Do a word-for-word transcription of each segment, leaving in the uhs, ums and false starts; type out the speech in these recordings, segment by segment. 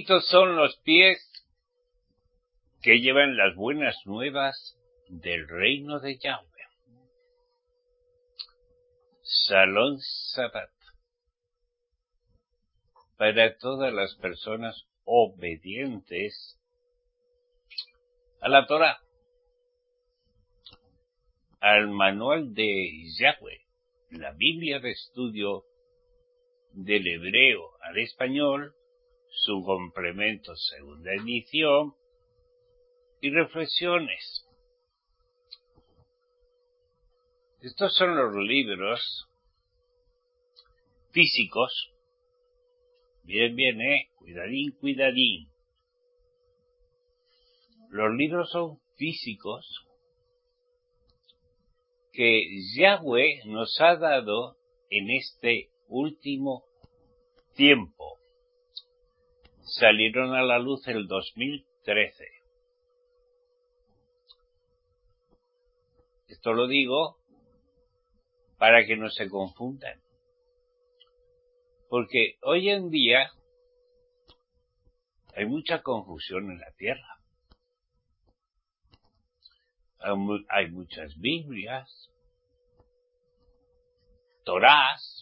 Benditos son los pies que llevan las buenas nuevas del reino de Yahweh. Shalom Shabbat. Para todas las personas obedientes a la Torah, al manual de Yahweh, la Biblia de estudio del hebreo al español, su complemento segunda edición y reflexiones. Estos son los libros físicos. Bien, bien, eh, cuidadín, cuidadín. Los libros son físicos que Yahweh nos ha dado en este último tiempo. Salieron a la luz el dos mil trece. Esto lo digo para que no se confundan. Porque hoy en día hay mucha confusión en la tierra. Hay muchas Biblias, Torás,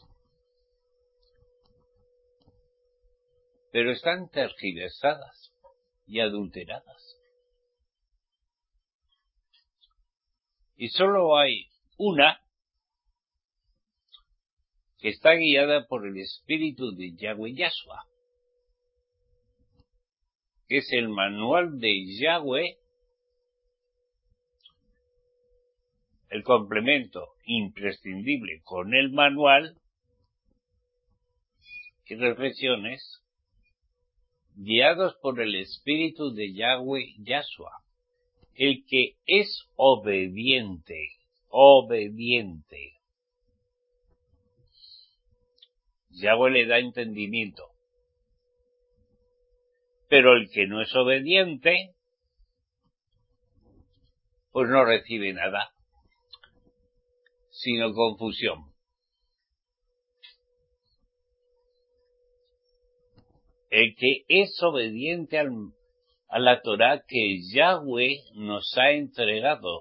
pero están tergiversadas y adulteradas. Y solo hay una que está guiada por el Espíritu de Yahweh Yahshua, que es el manual de Yahweh, el complemento imprescindible con el manual y reflexiones guiados por el Espíritu de Yahweh Yahshua, el que es obediente, obediente. Yahweh le da entendimiento, pero el que no es obediente, pues no recibe nada, sino confusión. El que es obediente al, a la Torah que Yahweh nos ha entregado,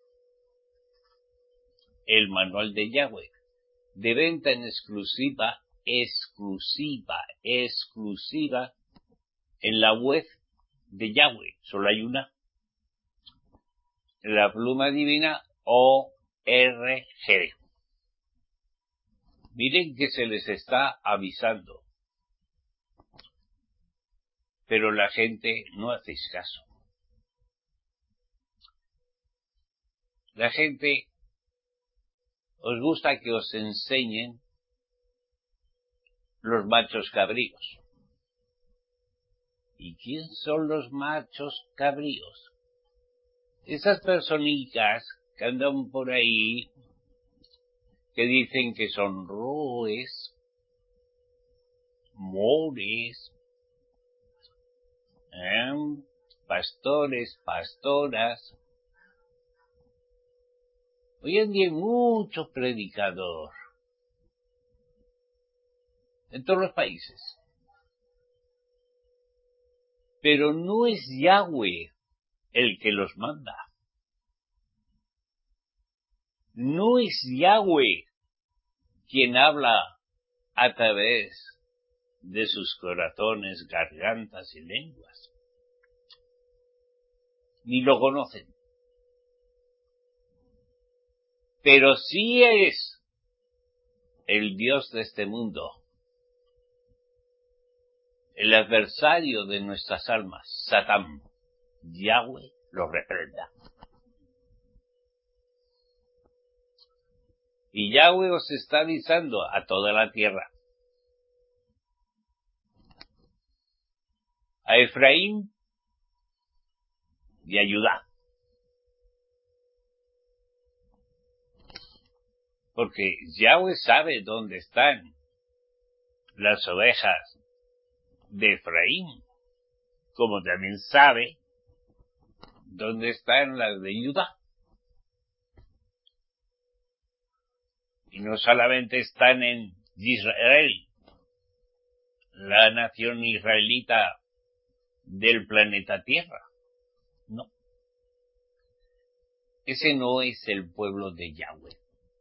el manual de Yahweh, de venta en exclusiva, exclusiva, exclusiva, en la web de Yahweh, solo hay una, la pluma divina O R G. Miren que se les está avisando, pero la gente no hacéis caso. La gente os gusta que os enseñen los machos cabríos. ¿Y quién son los machos cabríos? Esas personitas que andan por ahí, que dicen que son roes, mores, ¿eh? pastores, pastoras. Hoy en día hay mucho predicador en todos los países. Pero no es Yahweh el que los manda. No es Yahweh quien habla a través de sus corazones, gargantas y lenguas. Ni lo conocen. Pero sí es el Dios de este mundo, el adversario de nuestras almas, Satán. Yahweh lo reprenda. Y Yahweh os está avisando a toda la tierra. A Efraín y a Judá. Porque Yahweh sabe dónde están las ovejas de Efraín, como también sabe dónde están las de Judá. Y no solamente están en Israel, la nación israelita del planeta Tierra. No. Ese no es el pueblo de Yahweh.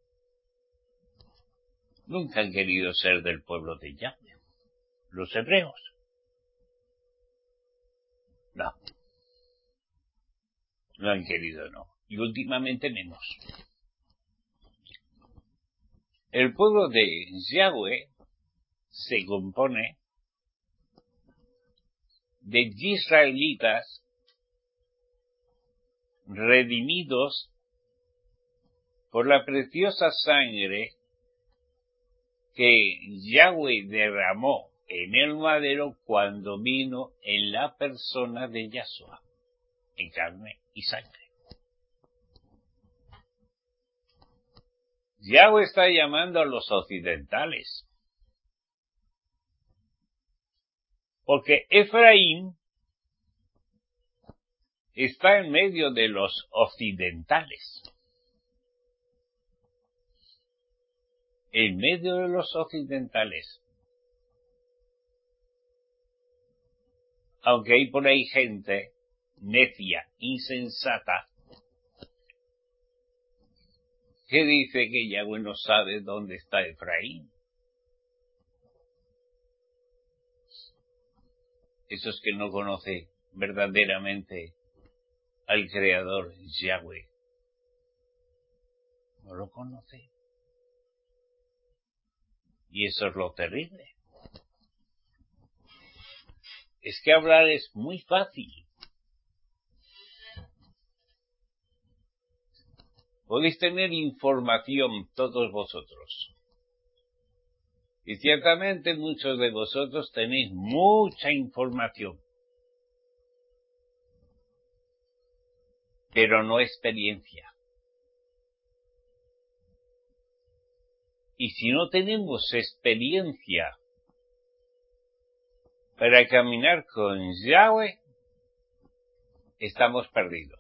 Nunca han querido ser del pueblo de Yahweh. Los hebreos. No. No han querido, no. Y últimamente menos. El pueblo de Yahweh se compone de israelitas redimidos por la preciosa sangre que Yahweh derramó en el madero cuando vino en la persona de Yahshua, en carne y sangre. Yahweh está llamando a los occidentales, porque Efraín está en medio de los occidentales. En medio de los occidentales. Aunque hay por ahí gente necia, insensata, que dice que Yahweh no sabe dónde está Efraín. Esos que no conocen verdaderamente al Creador Yahweh. No lo conoce. Y eso es lo terrible. Es que hablar es muy fácil. Podéis tener información todos vosotros. Y ciertamente muchos de vosotros tenéis mucha información. Pero no experiencia. Y si no tenemos experiencia para caminar con Yahweh, estamos perdidos.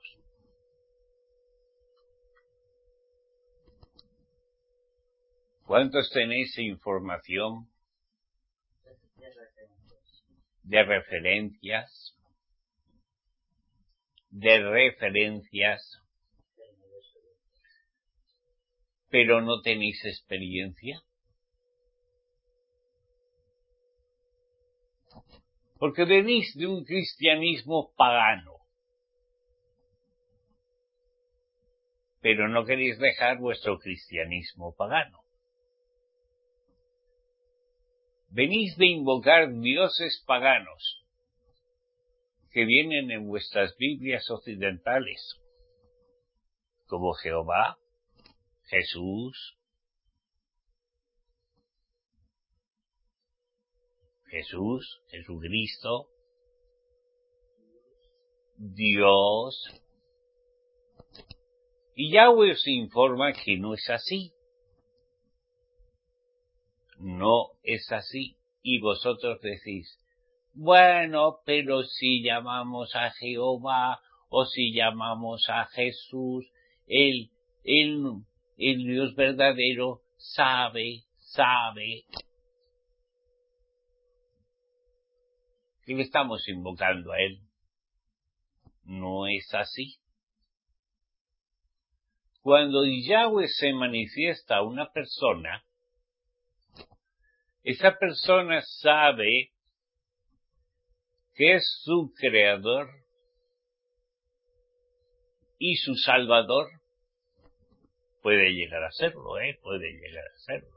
¿Cuántos tenéis información de referencias? De referencias, pero no tenéis experiencia? Porque venís de un cristianismo pagano, pero no queréis dejar vuestro cristianismo pagano. Venís de invocar dioses paganos que vienen en vuestras Biblias occidentales, como Jehová, Jesús, Jesús, Jesucristo, Dios. Y Yahweh os informa que no es así. No es así. Y vosotros decís, bueno, pero si llamamos a Jehová o si llamamos a Jesús, Él, Él, el Dios verdadero sabe, sabe que le estamos invocando a Él. No es así. Cuando Yahweh se manifiesta a una persona, esa persona sabe que es su creador y su salvador. Puede llegar a serlo, ¿eh? Puede llegar a serlo.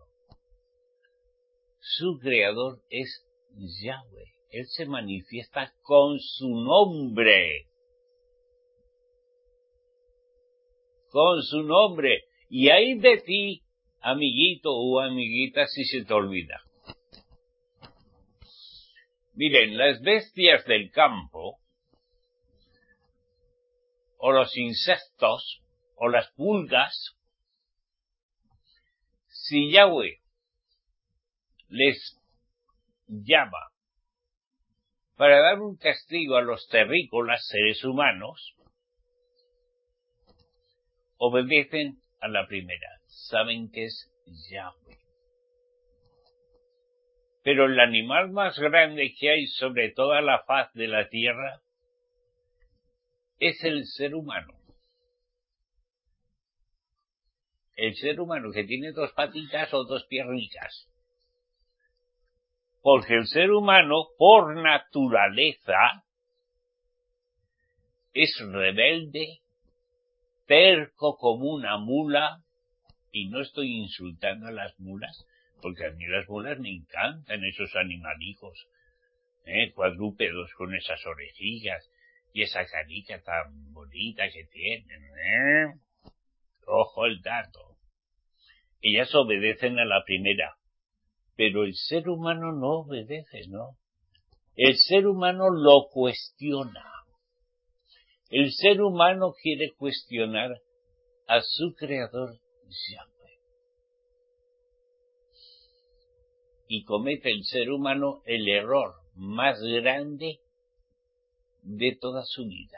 Su creador es Yahweh. Él se manifiesta con su nombre. Con su nombre. Y hay de ti, amiguito o amiguita, si se te olvida. Miren, las bestias del campo, o los insectos, o las pulgas, si Yahweh les llama para dar un castigo a los terrícolas seres humanos, obedecen a la primera. Saben que es Yahweh. Pero el animal más grande que hay sobre toda la faz de la tierra es el ser humano. El ser humano que tiene dos patitas o dos piernitas. Porque el ser humano, por naturaleza, es rebelde, terco como una mula, y no estoy insultando a las mulas, porque a mí las mulas me encantan, esos animalijos, ¿eh? Cuadrúpedos con esas orejillas y esa carita tan bonita que tienen, ¿eh? Ojo el dato. Ellas obedecen a la primera, pero el ser humano no obedece, ¿no? El ser humano lo cuestiona. El ser humano quiere cuestionar a su creador Yahweh. Y comete el ser humano el error más grande de toda su vida.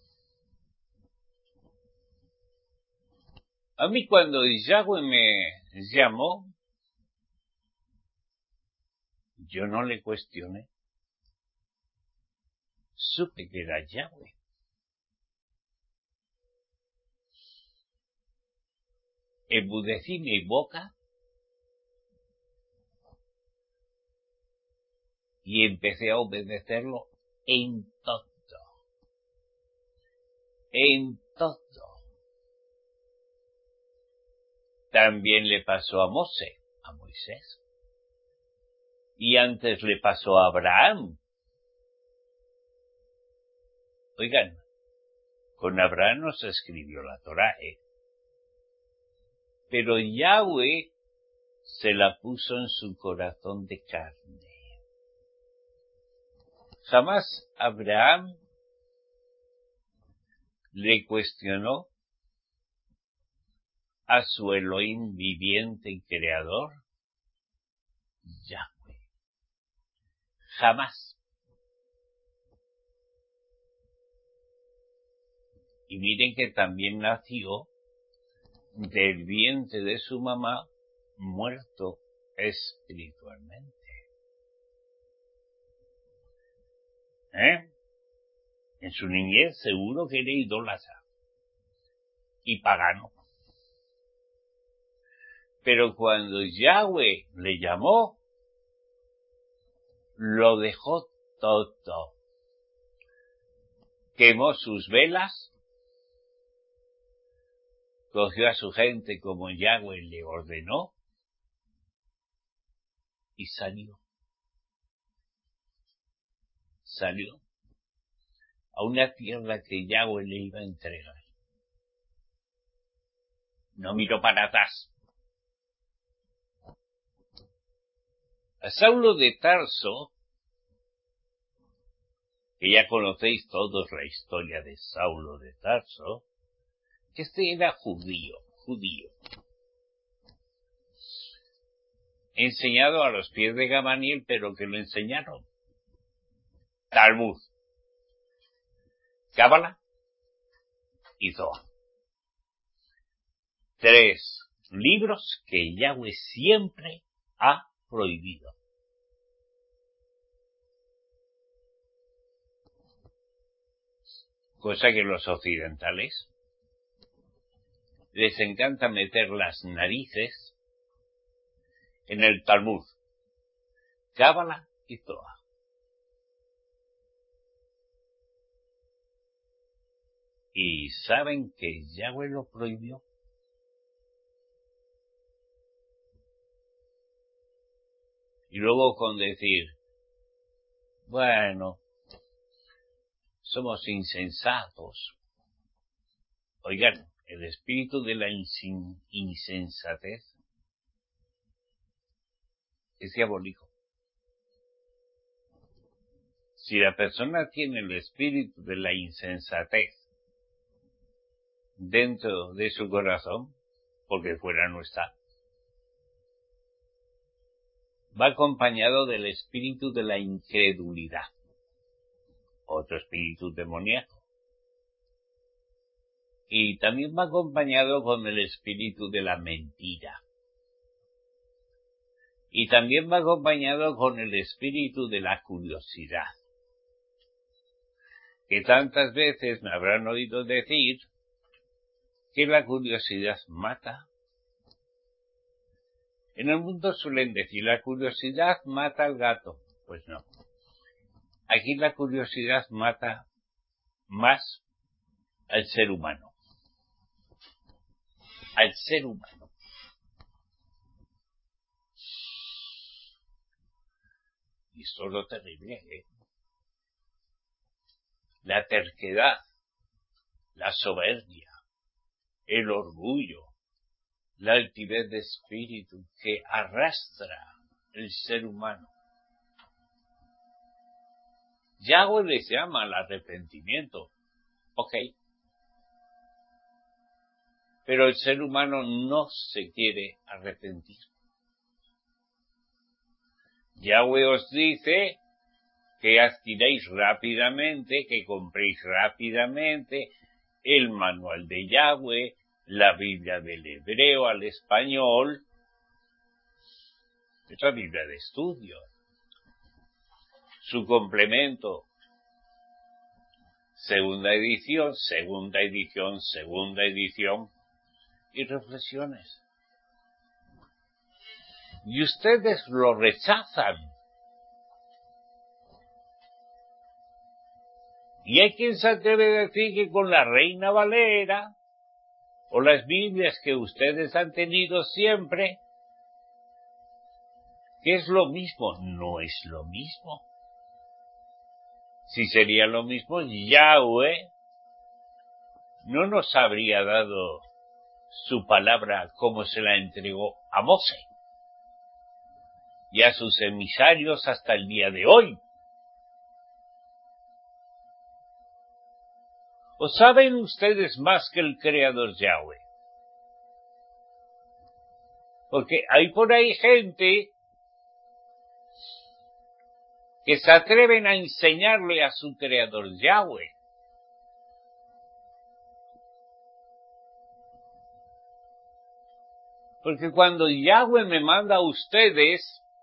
A mí cuando Yahweh me llamó, yo no le cuestioné. Supe que era Yahweh. Embudecí mi boca y empecé a obedecerlo en todo. En todo. También le pasó a Mosé, a Moisés. Y antes le pasó a Abraham. Oigan, con Abraham no se escribió la Torá, ¿eh? Pero Yahweh se la puso en su corazón de carne. Jamás Abraham le cuestionó a su Elohim viviente y creador, Yahweh. Jamás. Y miren que también nació del vientre de su mamá muerto espiritualmente. ¿Eh? En su niñez seguro que era idólatra y pagano. Pero cuando Yahweh le llamó, lo dejó todo. Quemó sus velas, cogió a su gente como Yahweh le ordenó y salió. Salió a una tierra que Yahweh le iba a entregar. No miró para atrás. A Saulo de Tarso, que ya conocéis todos la historia de Saulo de Tarso, que este era judío, judío. Enseñado a los pies de Gamaliel, pero que lo enseñaron. Talmud, Cábala y Zohar. Tres libros que Yahweh siempre ha prohibido. Cosa que los occidentales les encanta meter las narices en el Talmud, Cábala y Zohar. Y saben que Yahweh lo prohibió. Y luego con decir, bueno, somos insensatos. Oigan, el espíritu de la insensatez es diabólico. Si la persona tiene el espíritu de la insensatez dentro de su corazón, porque fuera no está, va acompañado del espíritu de la incredulidad, otro espíritu demoníaco. Y también va acompañado con el espíritu de la mentira. Y también va acompañado con el espíritu de la curiosidad, que tantas veces me habrán oído decir que la curiosidad mata. En el mundo suelen decir, la curiosidad mata al gato. Pues no. Aquí la curiosidad mata más al ser humano. Al ser humano. Y esto es lo terrible, ¿eh? La terquedad, la soberbia, el orgullo, la altivez de espíritu que arrastra el ser humano. Yahweh les llama al arrepentimiento, ok, pero el ser humano no se quiere arrepentir. Yahweh os dice que adquiráis rápidamente, que compréis rápidamente el manual de Yahweh, la Biblia del hebreo al español, es la Biblia de estudio. Su complemento, segunda edición, segunda edición, segunda edición y reflexiones. Y ustedes lo rechazan. Y hay quien se atreve a decir que con la Reina Valera o las Biblias que ustedes han tenido siempre, que es lo mismo. No es lo mismo. Si sería lo mismo, Yahweh no nos habría dado su palabra como se la entregó a Moshe y a sus emisarios hasta el día de hoy. ¿O saben ustedes más que el Creador Yahweh? Porque hay por ahí gente que se atreven a enseñarle a su Creador Yahweh. Porque cuando Yahweh me manda a ustedes,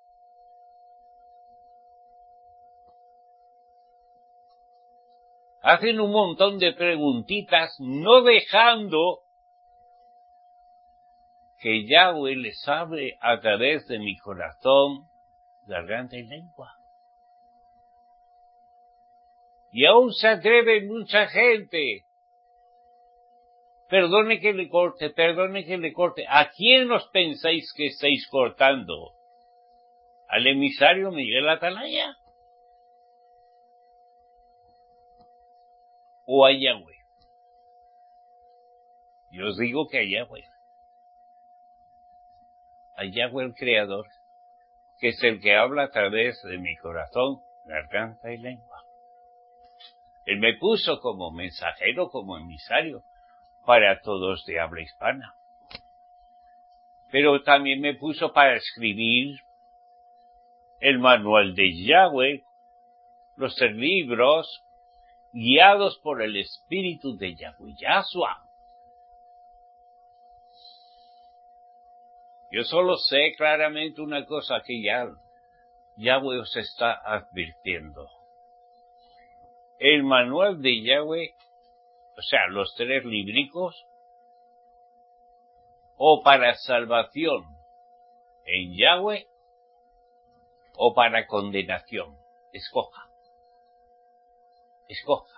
hacen un montón de preguntitas, no dejando que Yahweh les hable a través de mi corazón, garganta y lengua. Y aún se atreve mucha gente. Perdone que le corte, perdone que le corte. ¿A quién os pensáis que estáis cortando? ¿Al emisario Miguel Atalaya? ¿O a Yahweh? Yo os digo que a Yahweh. A Yahweh el Creador, que es el que habla a través de mi corazón, garganta y lengua. Él me puso como mensajero, como emisario, para todos de habla hispana. Pero también me puso para escribir el manual de Yahweh, los libros, guiados por el Espíritu de Yahweh Yahshua. Yo solo sé claramente una cosa que ya Yahweh os está advirtiendo. El manual de Yahweh, o sea, los tres libricos, o para salvación en Yahweh, o para condenación. Escoja. Escoja.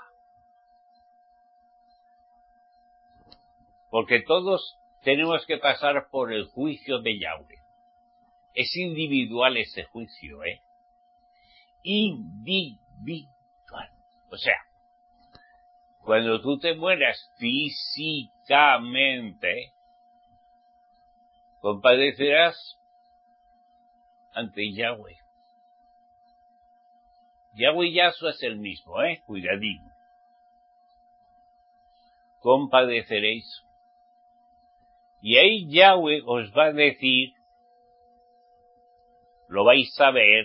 Porque todos tenemos que pasar por el juicio de Yahweh. Es individual ese juicio, ¿eh? Individual. O sea, cuando tú te mueras físicamente, compadecerás ante Yahweh. Yahweh Yahshua es el mismo, ¿eh? Cuidadín. Compadeceréis. Y ahí Yahweh os va a decir, lo vais a ver,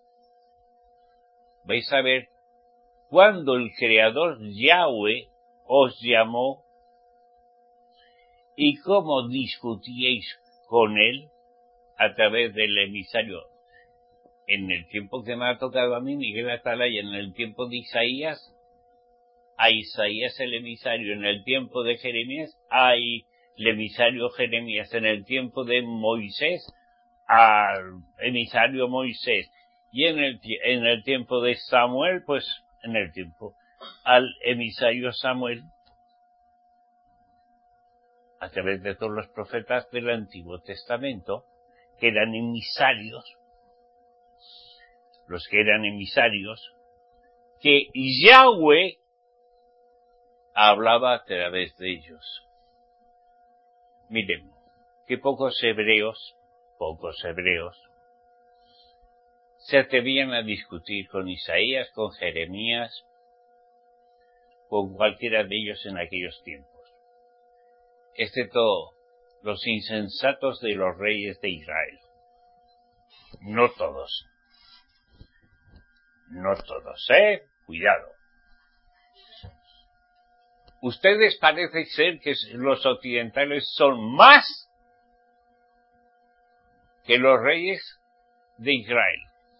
vais a ver cuando el Creador Yahweh os llamó y cómo discutíais con él a través del emisario. En el tiempo que me ha tocado a mí, Miguel Atalaya, en el tiempo de Isaías, a Isaías el emisario. En el tiempo de Jeremías, hay el emisario Jeremías. En el tiempo de Moisés, al emisario Moisés. Y en el, en el tiempo de Samuel, pues en el tiempo al emisario Samuel, a través de todos los profetas del Antiguo Testamento, que eran emisarios, los que eran emisarios, que Yahweh hablaba a través de ellos. Miren, que pocos hebreos, pocos hebreos, se atrevían a discutir con Isaías, con Jeremías, con cualquiera de ellos en aquellos tiempos, excepto los insensatos de los reyes de Israel. No todos. No todos, ¿eh? Cuidado. Ustedes parece ser que los occidentales son más que los reyes de Israel.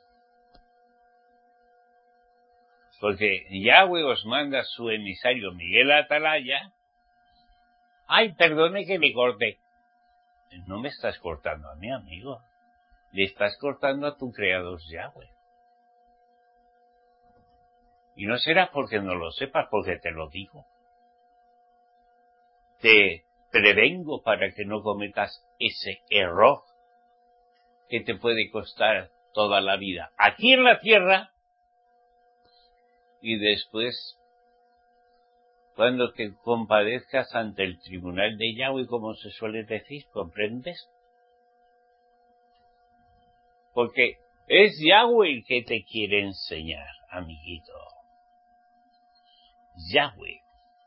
Porque Yahweh os manda su emisario Miguel Atalaya. Ay, perdone que le corte. No me estás cortando a mi amigo. Le estás cortando a tu creador Yahweh. Y no será porque no lo sepas, porque te lo digo. Te prevengo para que no cometas ese error que te puede costar toda la vida aquí en la tierra y después cuando te compadezcas ante el tribunal de Yahweh, como se suele decir, ¿comprendes? Porque es Yahweh el que te quiere enseñar, amiguito. Yahweh.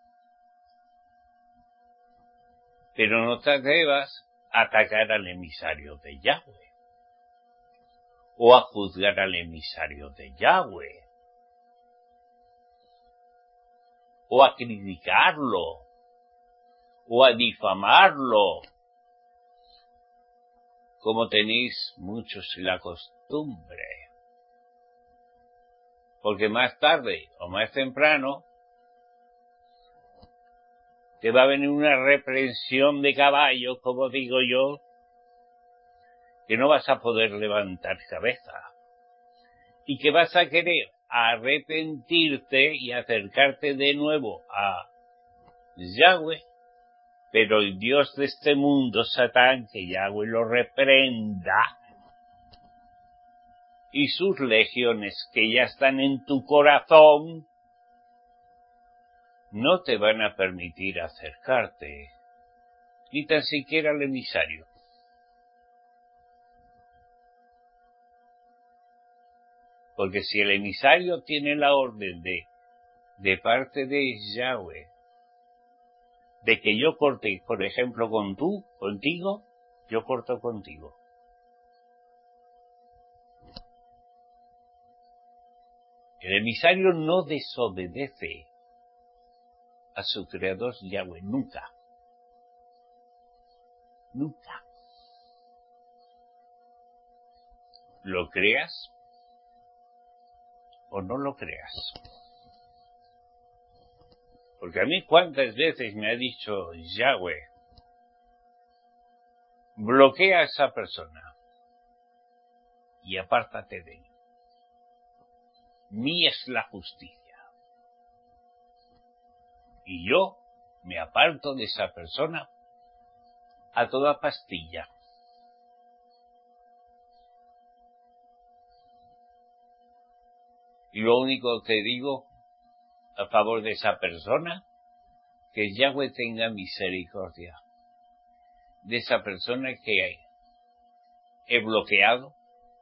Pero no te atrevas a atacar al emisario de Yahweh o a juzgar al emisario de Yahweh o a criticarlo o a difamarlo, como tenéis muchos la costumbre. Porque más tarde o más temprano te va a venir una reprensión de caballo, como digo yo, que no vas a poder levantar cabeza y que vas a querer arrepentirte y acercarte de nuevo a Yahweh, pero el Dios de este mundo, Satán, que Yahweh lo reprenda, y sus legiones que ya están en tu corazón, no te van a permitir acercarte, ni tan siquiera al emisario. Porque si el emisario tiene la orden de, de parte de Yahweh, de que yo corte, por ejemplo, con tú, contigo, yo corto contigo. El emisario no desobedece a su creador Yahweh, nunca. Nunca. ¿Lo creas o no lo creas? Porque a mí cuántas veces me ha dicho Yahweh, bloquea a esa persona y apártate de él. Mía es la justicia. Y yo me aparto de esa persona a toda pastilla. Y lo único que digo a favor de esa persona, que Yahweh tenga misericordia de esa persona que he bloqueado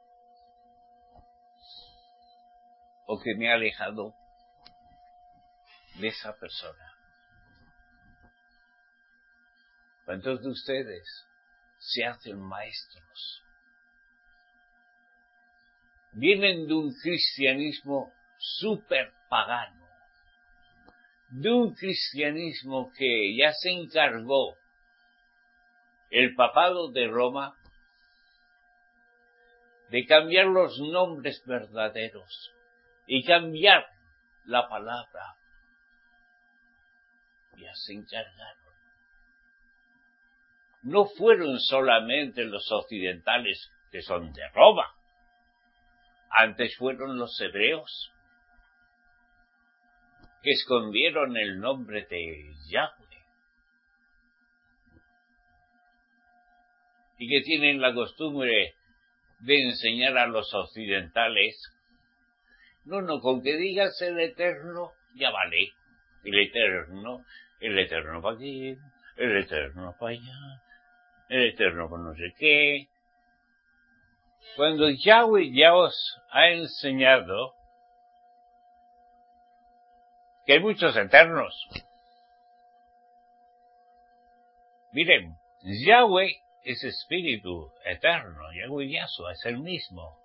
o que me ha alejado de esa persona. ¿Cuántos de ustedes se hacen maestros? Vienen de un cristianismo súper pagano, de un cristianismo que ya se encargó el papado de Roma de cambiar los nombres verdaderos y cambiar la palabra. Ya se encargaron. No fueron solamente los occidentales que son de Roma, antes fueron los hebreos que escondieron el nombre de Yahweh y que tienen la costumbre de enseñar a los occidentales, no, no, con que digas el Eterno ya vale, el Eterno, el Eterno para aquí, el Eterno para allá, el Eterno para no sé qué. Cuando Yahweh ya os ha enseñado que hay muchos eternos. Miren, Yahweh es espíritu eterno, Yahweh Yahshua es el mismo.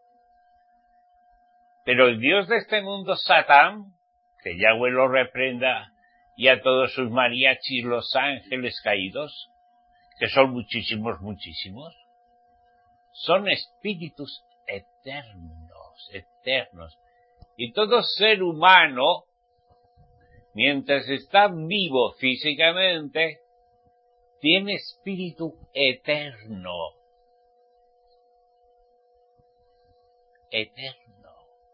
Pero el Dios de este mundo, Satán, que Yahweh lo reprenda, y a todos sus mariachis, los ángeles caídos, que son muchísimos, muchísimos, son espíritus eternos, eternos. Y todo ser humano, mientras está vivo físicamente, tiene espíritu eterno. Eterno.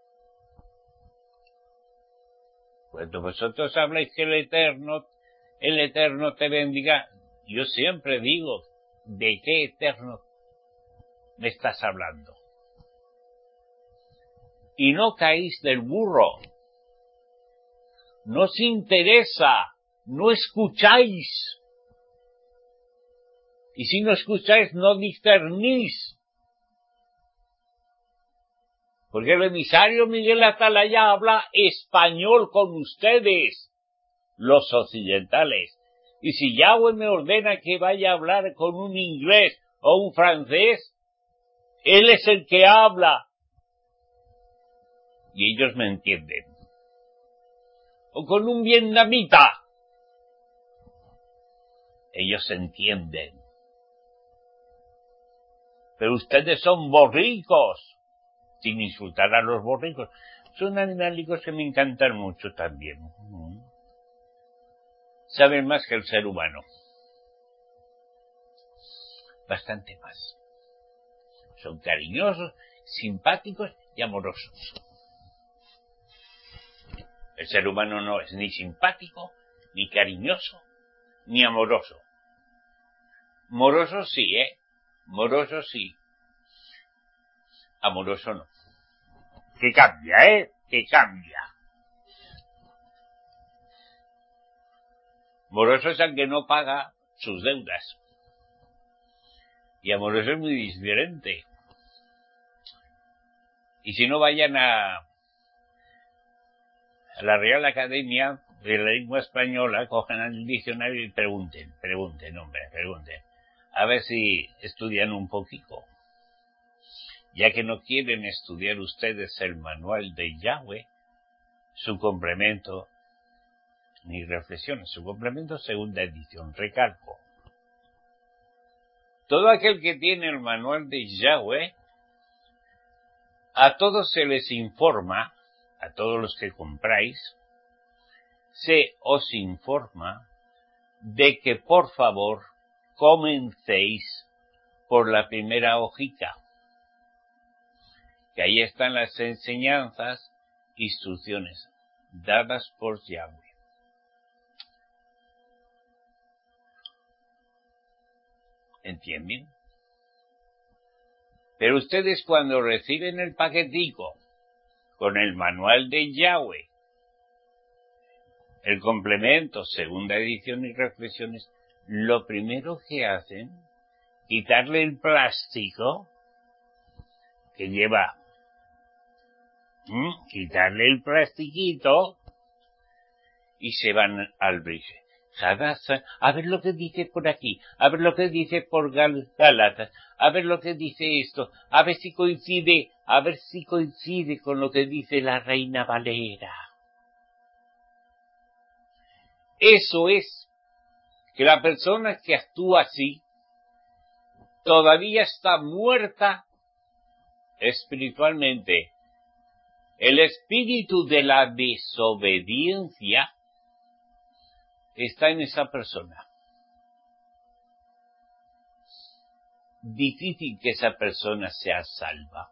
Cuando vosotros habláis que el Eterno, el Eterno te bendiga, yo siempre digo, ¿de qué Eterno me estás hablando? Y no caéis del burro. No os interesa, no escucháis. Y si no escucháis, no discernís. Porque el emisario Miguel Atalaya habla español con ustedes, los occidentales. Y si Yahweh me ordena que vaya a hablar con un inglés o un francés, él es el que habla. Y ellos me entienden. O con un vietnamita, ellos entienden. Pero ustedes son borricos, sin insultar a los borricos. Son animalicos que me encantan mucho también. Saben más que el ser humano. Bastante más. Son cariñosos, simpáticos y amorosos. El ser humano no es ni simpático, ni cariñoso, ni amoroso. Moroso sí, ¿eh? Moroso sí. Amoroso no. Que cambia, ¿eh? Que cambia. Moroso es el que no paga sus deudas. Y amoroso es muy diferente. Y si no, vayan a, a la Real Academia de la Lengua Española, cojan el diccionario y pregunten, pregunten, hombre, pregunten. A ver si estudian un poquito. Ya que no quieren estudiar ustedes el manual de Yahweh, su complemento, ni reflexiones, su complemento segunda edición, recalco. Todo aquel que tiene el manual de Yahweh, a todos se les informa, a todos los que compráis, se os informa de que por favor comencéis por la primera hojita, que ahí están las enseñanzas, instrucciones dadas por Yahweh. ¿Entienden? Pero ustedes cuando reciben el paquetico con el manual de Yahweh, el complemento, segunda edición y reflexiones, lo primero que hacen, quitarle el plástico que lleva, ¿m? quitarle el plastiquito y se van al brife. Hadassah, a ver lo que dice por aquí, a ver lo que dice por Gal Gálatas, a ver lo que dice esto, a ver si coincide, a ver si coincide con lo que dice la Reina Valera. Eso es que la persona que actúa así todavía está muerta espiritualmente. El espíritu de la desobediencia está en esa persona. Difícil que esa persona sea salva.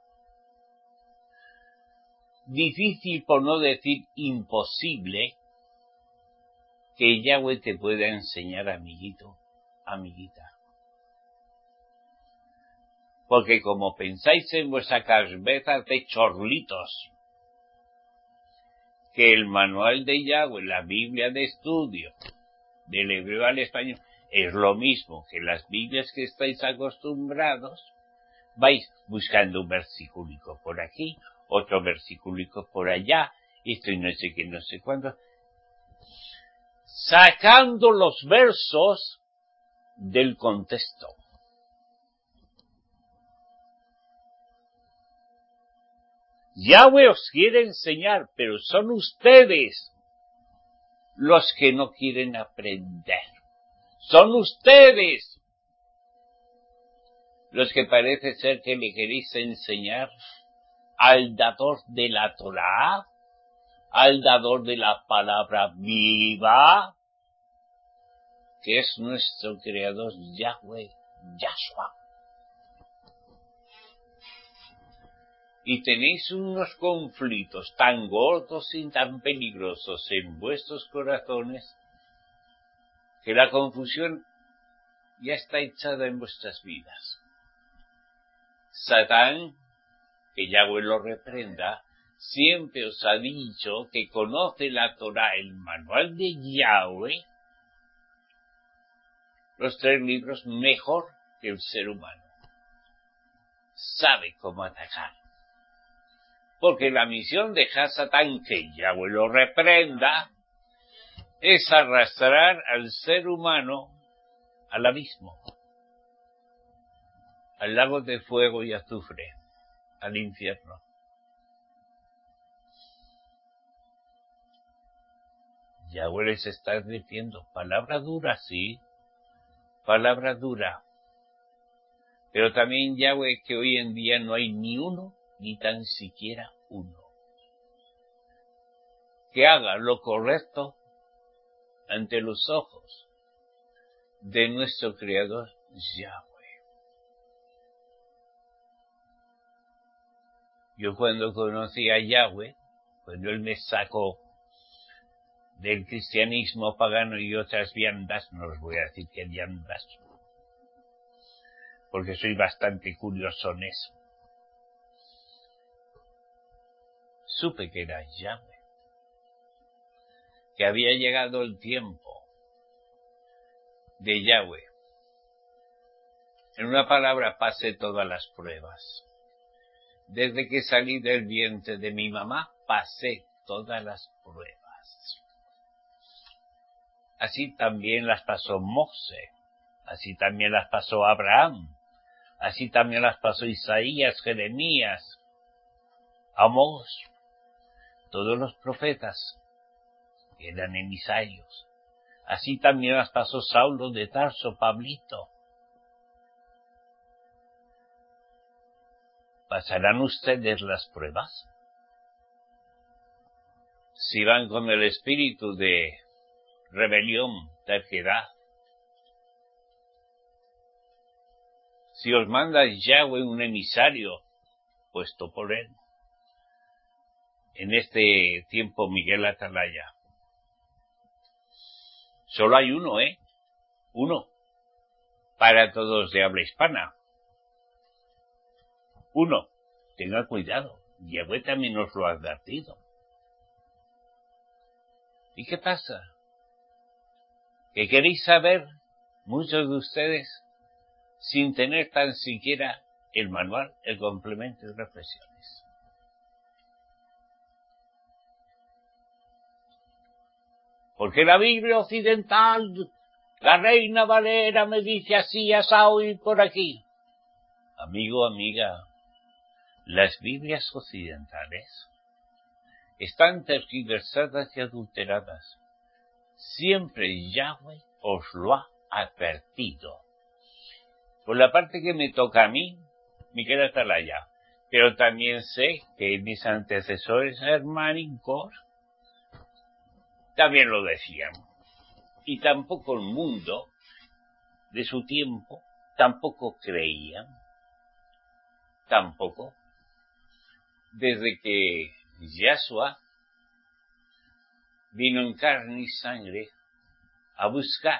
Difícil, por no decir imposible, que Yahweh te pueda enseñar, amiguito, amiguita. Porque como pensáis en vuestra cabeza de chorlitos, que el manual de Yahweh, la Biblia de estudio, del hebreo al español, es lo mismo que las Biblias que estáis acostumbrados, vais buscando un versículo por aquí, otro versículo por allá, esto y no sé qué, no sé cuándo, sacando los versos del contexto. Yahweh os quiere enseñar, pero son ustedes los que no quieren aprender. Son ustedes los que parece ser que le queréis enseñar al dador de la Torá, al dador de la palabra viva, que es nuestro creador Yahweh, Yahshua. Y tenéis unos conflictos tan gordos y tan peligrosos en vuestros corazones que la confusión ya está echada en vuestras vidas. Satán, que Yahweh lo reprenda, siempre os ha dicho que conoce la Torá, el manual de Yahweh, los tres libros, mejor que el ser humano. Sabe cómo atacar. Porque la misión de Satán, que Yahweh lo reprenda, es arrastrar al ser humano al abismo, al lago de fuego y azufre, al infierno. Yahweh les está advirtiendo, palabra dura, sí, palabra dura, pero también Yahweh que hoy en día no hay ni uno, ni tan siquiera uno, que haga lo correcto ante los ojos de nuestro Creador Yahweh. Yo cuando conocí a Yahweh, cuando Él me sacó del cristianismo pagano y otras viandas, no os voy a decir qué viandas, porque soy bastante curioso en eso, supe que era Yahweh, que había llegado el tiempo de Yahweh. En una palabra, pasé todas las pruebas. Desde que salí del vientre de mi mamá, pasé todas las pruebas. Así también las pasó Moshe, así también las pasó Abraham, así también las pasó Isaías, Jeremías, Amós, todos los profetas que eran emisarios. Así también las pasó Saulo de Tarso, Pablito. ¿Pasarán ustedes las pruebas? Si van con el espíritu de rebelión, terquedad. Si os manda Yahweh un emisario, puesto por él. En este tiempo, Miguel Atalaya. Solo hay uno, ¿eh? Uno. Para todos de habla hispana. Uno. Tenga cuidado. Yahweh también os lo ha advertido. ¿Y qué pasa? ¿Qué queréis saber, muchos de ustedes, sin tener tan siquiera el manual, el complemento de reflexiones? Porque la Biblia occidental, la Reina Valera me dice así, asao y por aquí. Amigo, amiga, las Biblias occidentales están tergiversadas y adulteradas. Siempre Yahweh os lo ha advertido. Por la parte que me toca a mí, Miguel Atalaya, Pero también sé que mis antecesores germánicos también lo decían. Y tampoco el mundo de su tiempo tampoco creían. Tampoco. Desde que Yahshua vino en carne y sangre a buscar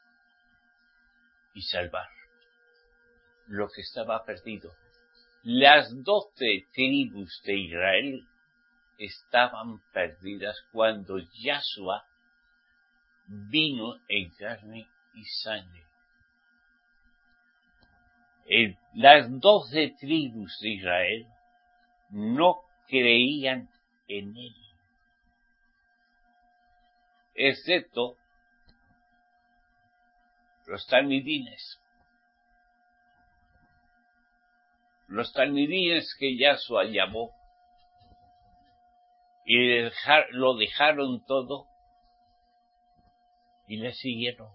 y salvar lo que estaba perdido. Las doce tribus de Israel estaban perdidas cuando Yahshua vino en carne y sangre. El, las doce tribus de Israel no creían en él, excepto los talmidines. Los talmidines que Yahshua llamó y dejar, lo dejaron todo y le siguieron.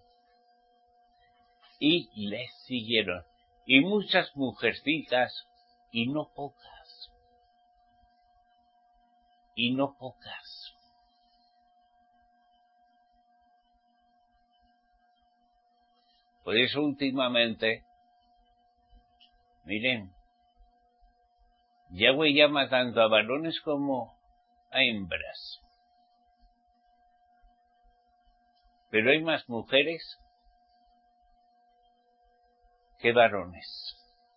Y le siguieron. Y muchas mujercitas, y no pocas. Y no pocas. Por eso últimamente, miren, Yahweh llama tanto a varones como a hembras. Pero hay más mujeres que varones.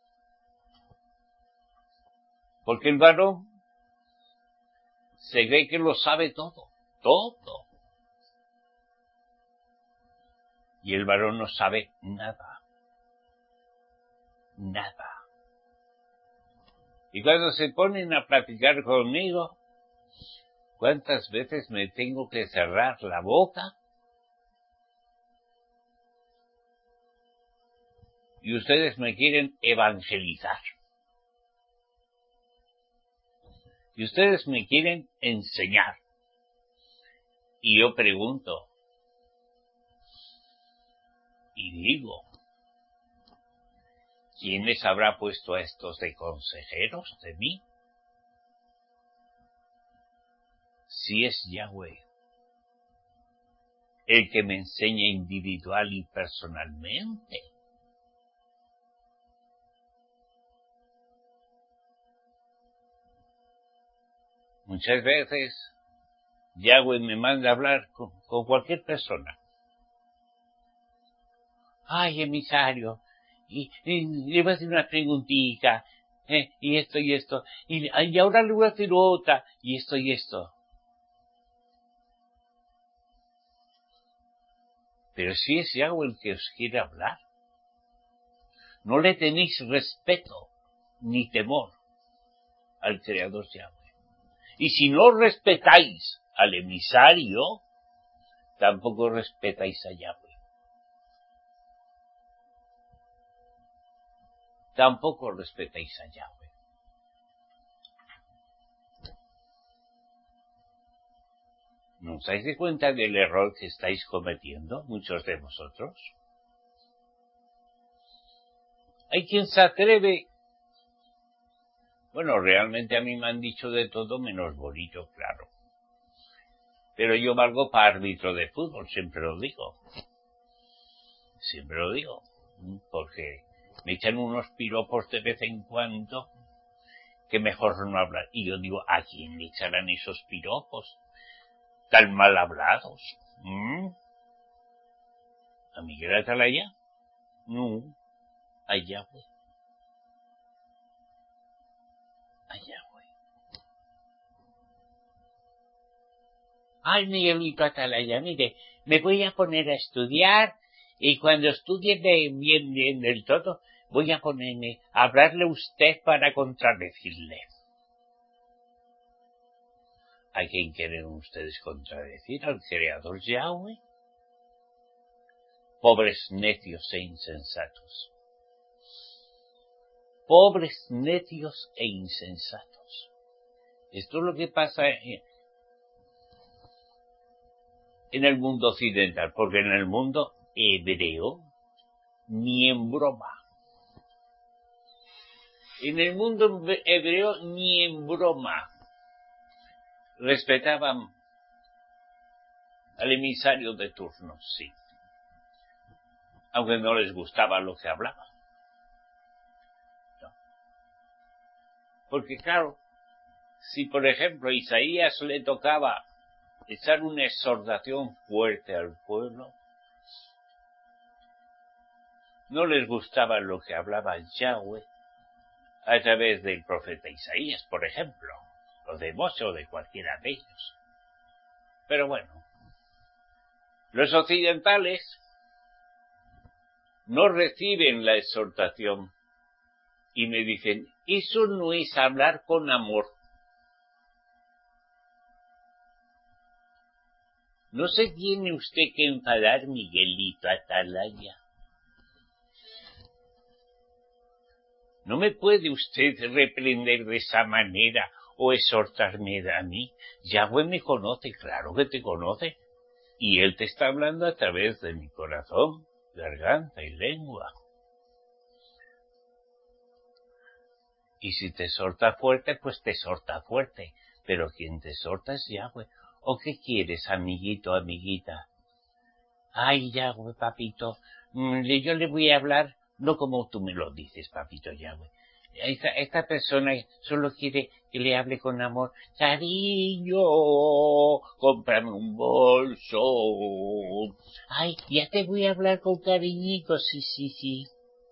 Porque el varón se cree que lo sabe todo, todo. Y el varón no sabe nada. Nada. Y cuando se ponen a platicar conmigo, ¿cuántas veces me tengo que cerrar la boca? Y ustedes me quieren evangelizar. Y ustedes me quieren enseñar. Y yo pregunto. Y digo, ¿quién les habrá puesto a estos de consejeros de mí? Si es Yahweh, el que me enseña individual y personalmente. Muchas veces Yahweh me manda a hablar con, con cualquier persona. Ay, emisario, y, y le voy a hacer una preguntita, eh, y esto y esto, y, y ahora le voy a hacer otra, y esto y esto. Pero si es Yahweh el que os quiere hablar, no le tenéis respeto ni temor al Creador Yahweh. Y si no respetáis al emisario, tampoco respetáis a Yahweh. Tampoco respetáis a Yahweh. ¿No os dais cuenta del error que estáis cometiendo, muchos de vosotros? Hay quien se atreve. Bueno, realmente a mí me han dicho de todo menos bonito, claro. Pero yo valgo para árbitro de fútbol, siempre lo digo. Siempre lo digo. Porque me echan unos piropos de vez en cuando que mejor no hablar. Y yo digo, ¿a quién le echarán esos piropos tan mal hablados? ¿Mm? ¿A Miguel Atalaya? No. A Yahweh. A Yahweh. Ay, Miguelito Atalaya, mire, me voy a poner a estudiar y cuando estudie de bien, bien del todo, voy a ponerme a hablarle a usted para contradecirle. ¿A quién quieren ustedes contradecir? ¿Al Creador Yahweh? Pobres necios e insensatos. Pobres necios e insensatos. Esto es lo que pasa en el mundo occidental, porque en el mundo hebreo, ni en broma. En el mundo hebreo ni en broma respetaban al emisario de turno, sí, aunque no les gustaba lo que hablaba. No. Porque claro, si por ejemplo a Isaías le tocaba echar una exhortación fuerte al pueblo, no les gustaba lo que hablaba Yahweh a través del profeta Isaías, por ejemplo, o de Moshe o de cualquiera de ellos. Pero bueno, los occidentales no reciben la exhortación y me dicen, eso no es hablar con amor. No se tiene usted que enfadar, Miguelito Atalaya. No me puede usted reprender de esa manera o exhortarme a mí. Yahweh me conoce, claro que te conoce. Y Él te está hablando a través de mi corazón, garganta y lengua. Y si te exhorta fuerte, pues te exhorta fuerte. Pero quien te exhorta es Yahweh. ¿O qué quieres, amiguito, amiguita? Ay, Yahweh, papito, yo le voy a hablar, no como tú me lo dices, papito Yahweh. Esta, esta persona solo quiere que le hable con amor. Cariño, cómprame un bolso. Ay, ya te voy a hablar con cariñito, sí, sí, sí.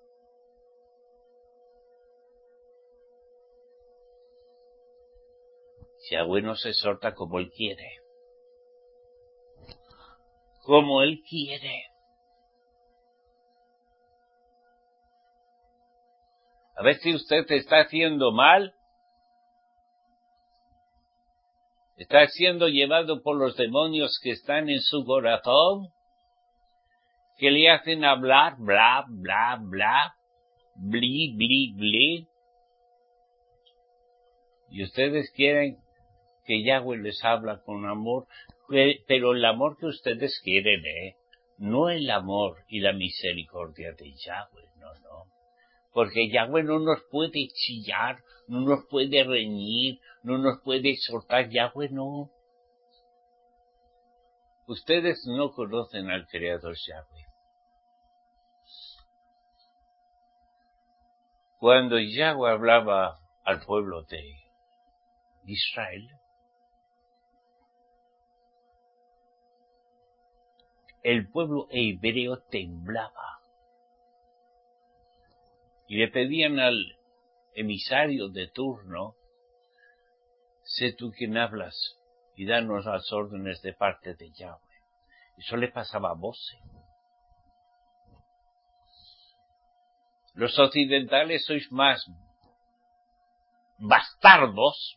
Yahweh nos exhorta como Él quiere. Como Él quiere. A ver si usted está haciendo mal, está siendo llevado por los demonios que están en su corazón, que le hacen hablar, bla, bla, bla, bli, bli, bli. Y ustedes quieren que Yahweh les habla con amor, pero el amor que ustedes quieren, ¿eh? No el amor y la misericordia de Yahweh, no, no. Porque Yahweh no nos puede chillar, no nos puede reñir, no nos puede exhortar, Yahweh no. Ustedes no conocen al Creador Yahweh. Cuando Yahweh hablaba al pueblo de Israel, el pueblo hebreo temblaba. Y le pedían al emisario de turno, sé tú quien hablas y danos las órdenes de parte de Yahweh. Eso le pasaba a Moshe. Los occidentales sois más bastardos,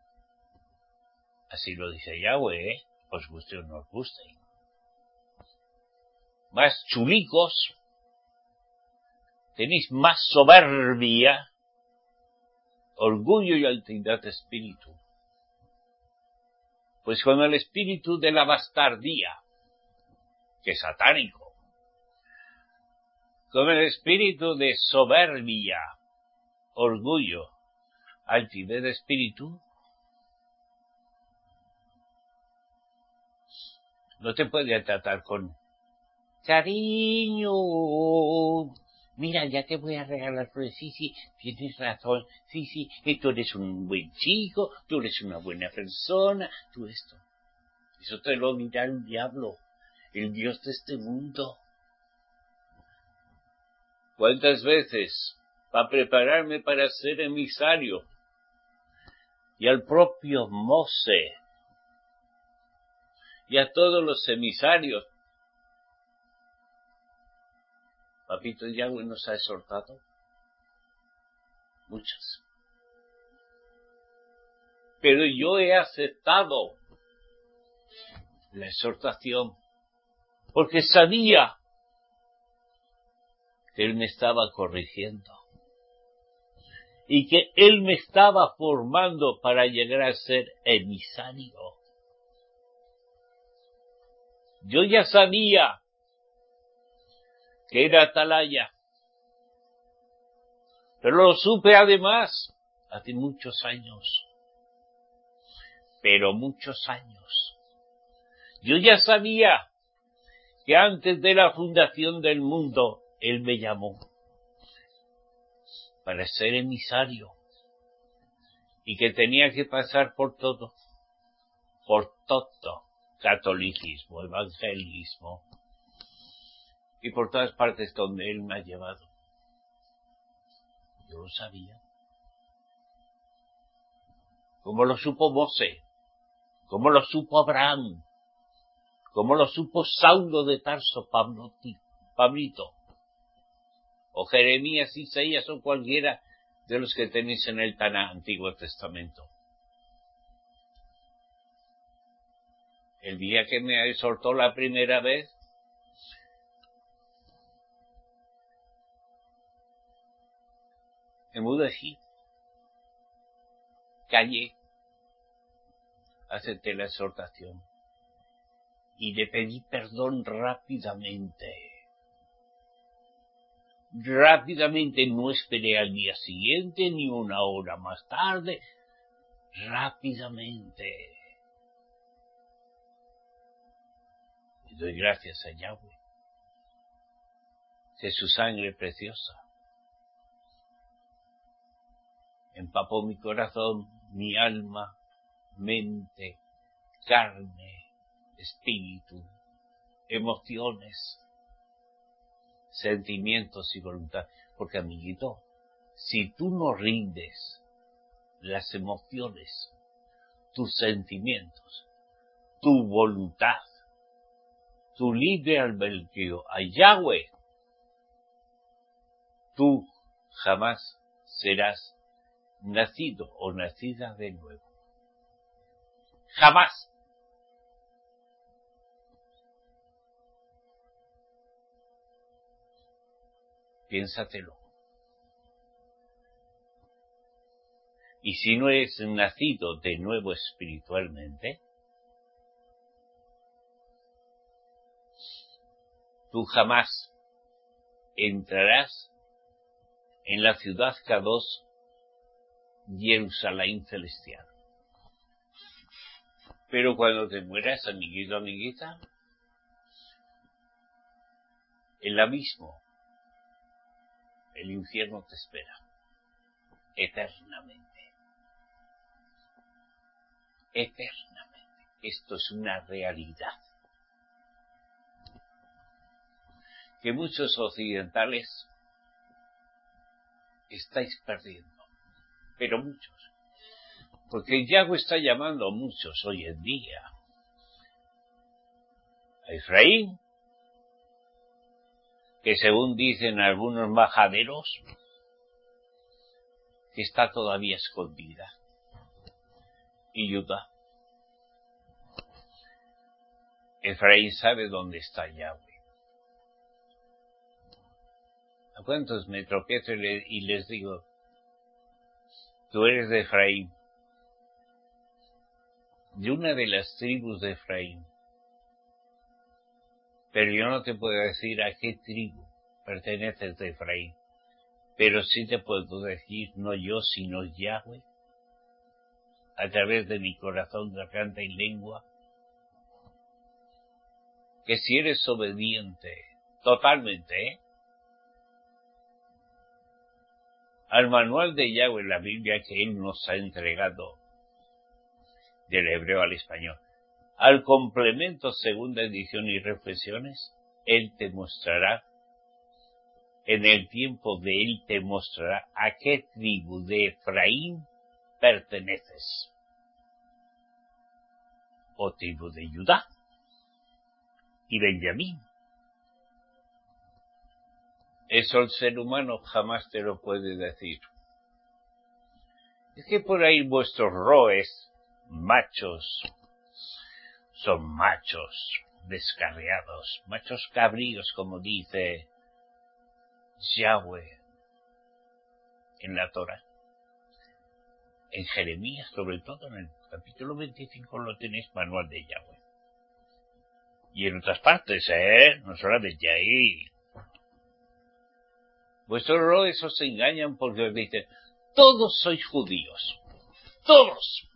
así lo dice Yahweh, ¿eh? Os guste o no os guste. Más chulicos, tenéis más soberbia, orgullo y altivez de espíritu. Pues con el espíritu de la bastardía, que es satánico, con el espíritu de soberbia, orgullo, altivez de espíritu, no te puede tratar con cariño. Mira, ya te voy a regalar flores. Sí, sí, tienes razón. Sí, sí, y tú eres un buen chico, tú eres una buena persona, tú esto. Eso te lo dirá el diablo, el Dios de este mundo. ¿Cuántas veces, para prepararme para ser emisario, y al propio Moshe, y a todos los emisarios, Papito Yahweh nos ha exhortado? Muchas. Pero yo he aceptado la exhortación porque sabía que Él me estaba corrigiendo y que Él me estaba formando para llegar a ser emisario. Yo ya sabía que era atalaya, Pero lo supe además hace muchos años. Pero muchos años. Yo ya sabía que antes de la fundación del mundo, Él me llamó para ser emisario y que tenía que pasar por todo, por todo, catolicismo, evangelismo y por todas partes donde Él me ha llevado. Yo lo sabía. Como lo supo Mosé, como lo supo Abraham, como lo supo Saulo de Tarso, Pablo, Pablito, o Jeremías, Isaías o cualquiera de los que tenéis en el tan Antiguo Testamento. El día que me exhortó la primera vez, enmudecí, callé, acepté la exhortación y le pedí perdón rápidamente. Rápidamente, no esperé al día siguiente ni una hora más tarde. Rápidamente. Y doy gracias a Yahweh de su sangre preciosa. Empapó mi corazón, mi alma, mente, carne, espíritu, emociones, sentimientos y voluntad. Porque, amiguito, si tú no rindes las emociones, tus sentimientos, tu voluntad, tu libre albedrío a Yahweh, tú jamás serás nacido o nacida de nuevo. Jamás. Piénsatelo. Y si no eres nacido de nuevo espiritualmente, tú jamás entrarás en la ciudad Kadosh, Jerusalén celestial. Pero cuando te mueras, amiguito, amiguita, el abismo, el infierno te espera eternamente. Eternamente. Esto es una realidad que muchos occidentales estáis perdiendo, pero muchos, porque Yahweh está llamando a muchos hoy en día. A Efraín, que según dicen algunos majaderos, que está todavía escondida, y Judá. Efraín sabe dónde está Yahweh. ¿A cuántos me tropiezo y les digo, tú eres de Efraín, de una de las tribus de Efraín, pero yo no te puedo decir a qué tribu perteneces de Efraín, pero sí te puedo decir, no yo, sino Yahweh, a través de mi corazón, garganta y lengua, que si eres obediente, totalmente, ¿eh? al manual de Yahweh, la Biblia que Él nos ha entregado, del hebreo al español, al complemento segunda edición y reflexiones, Él te mostrará, en el tiempo de Él te mostrará a qué tribu de Efraín perteneces, o tribu de Judá y Benjamín. Eso el ser humano jamás te lo puede decir. Es que por ahí vuestros roes, machos, son machos descarriados, machos cabríos, como dice Yahweh en la Torah. En Jeremías, sobre todo en el capítulo veinticinco, lo tenéis, manual de Yahweh. Y en otras partes, ¿eh? No solamente ahí. Vuestros roles os engañan porque os dicen, todos sois judíos, todos.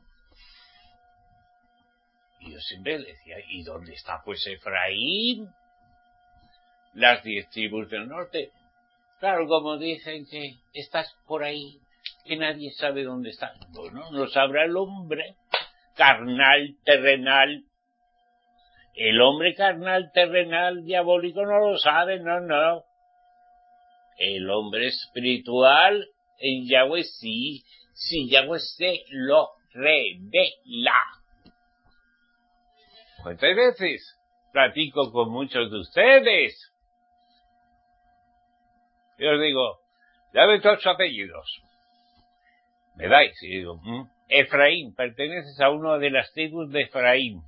Y yo siempre decía, ¿y dónde está pues Efraín? Las diez tribus del norte. Claro, como dicen que estás por ahí, que nadie sabe dónde está. Bueno, no sabrá el hombre carnal, terrenal. El hombre carnal, terrenal, diabólico no lo sabe, no, no. El hombre espiritual, en Yahweh sí, si Yahweh se lo revela. ¿Cuántas veces platico con muchos de ustedes? Y os digo, dame tus apellidos. Me dais, y digo, ¿Mm? Efraín, perteneces a una de las tribus de Efraín.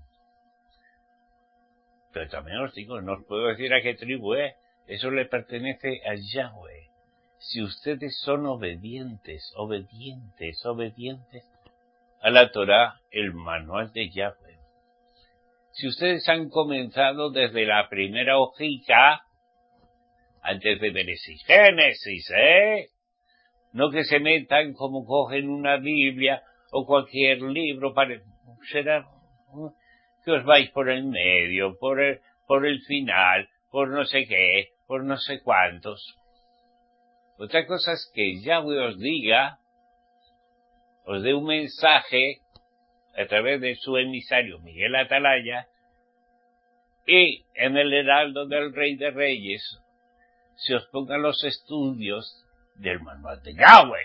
Pero también os digo, no os puedo decir a qué tribu es, eso le pertenece a Yahweh. Si ustedes son obedientes, obedientes, obedientes a la Torá, el manual de Yahweh. Si ustedes han comenzado desde la primera hojica, antes de Bereshit Génesis, ¿eh? No que se metan como cogen una Biblia o cualquier libro para... será que os vais por el medio, por el, por el final, por no sé qué, por no sé cuántos. Otra cosa es que Yahweh os diga, os dé un mensaje a través de su emisario Miguel Atalaya, y en el heraldo del Rey de Reyes se os pongan los estudios del manual de Yahweh.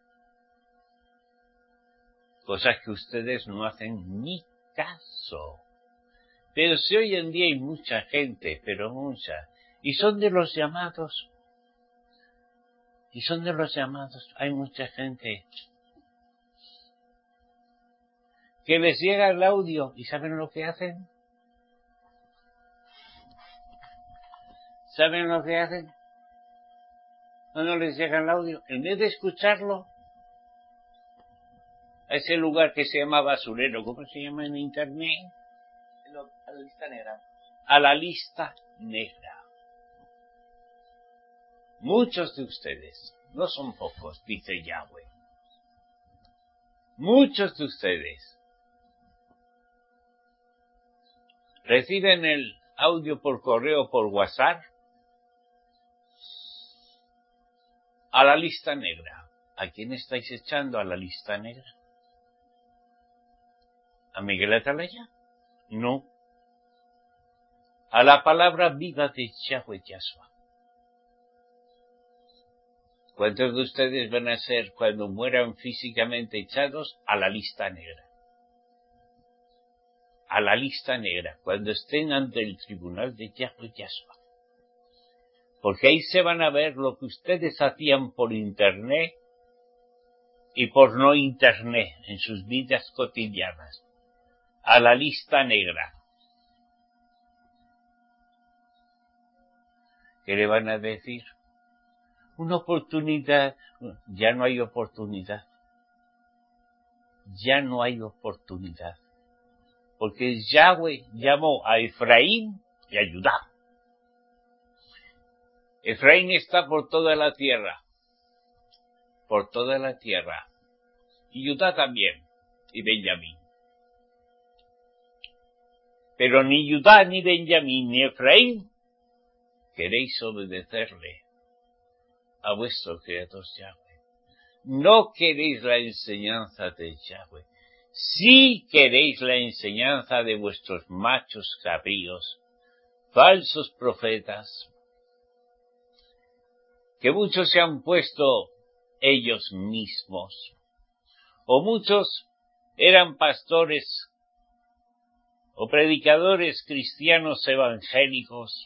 Cosas que ustedes no hacen ni caso. Pero si hoy en día hay mucha gente, pero mucha, y son de los llamados, y son de los llamados, hay mucha gente que les llega el audio y ¿saben lo que hacen? ¿Saben lo que hacen? Cuando les llega el audio, en vez de escucharlo, a ese lugar que se llama basurero, ¿cómo se llama en internet? A la lista negra. A la lista negra. Muchos de ustedes, no son pocos, dice Yahweh. Muchos de ustedes reciben el audio por correo, por WhatsApp, a la lista negra. ¿A quién estáis echando a la lista negra? ¿A Miguel Atalaya? No. A la palabra viva de Yahweh Yahshua. ¿Cuántos de ustedes van a ser, cuando mueran físicamente echados, a la lista negra? A la lista negra, cuando estén ante el tribunal de Yahweh Yahshua. Porque ahí se van a ver lo que ustedes hacían por internet y por no internet en sus vidas cotidianas. A la lista negra. ¿Qué le van a decir? Una oportunidad. Ya no hay oportunidad. Ya no hay oportunidad. Porque Yahweh llamó a Efraín y a Judá. Efraín está por toda la tierra. Por toda la tierra. Y Judá también. Y Benjamín. Pero ni Judá, ni Benjamín, ni Efraín queréis obedecerle a vuestro Creador Yahweh. No queréis la enseñanza de Yahweh. Sí queréis la enseñanza de vuestros machos cabríos, falsos profetas, que muchos se han puesto ellos mismos, o muchos eran pastores o predicadores cristianos evangélicos,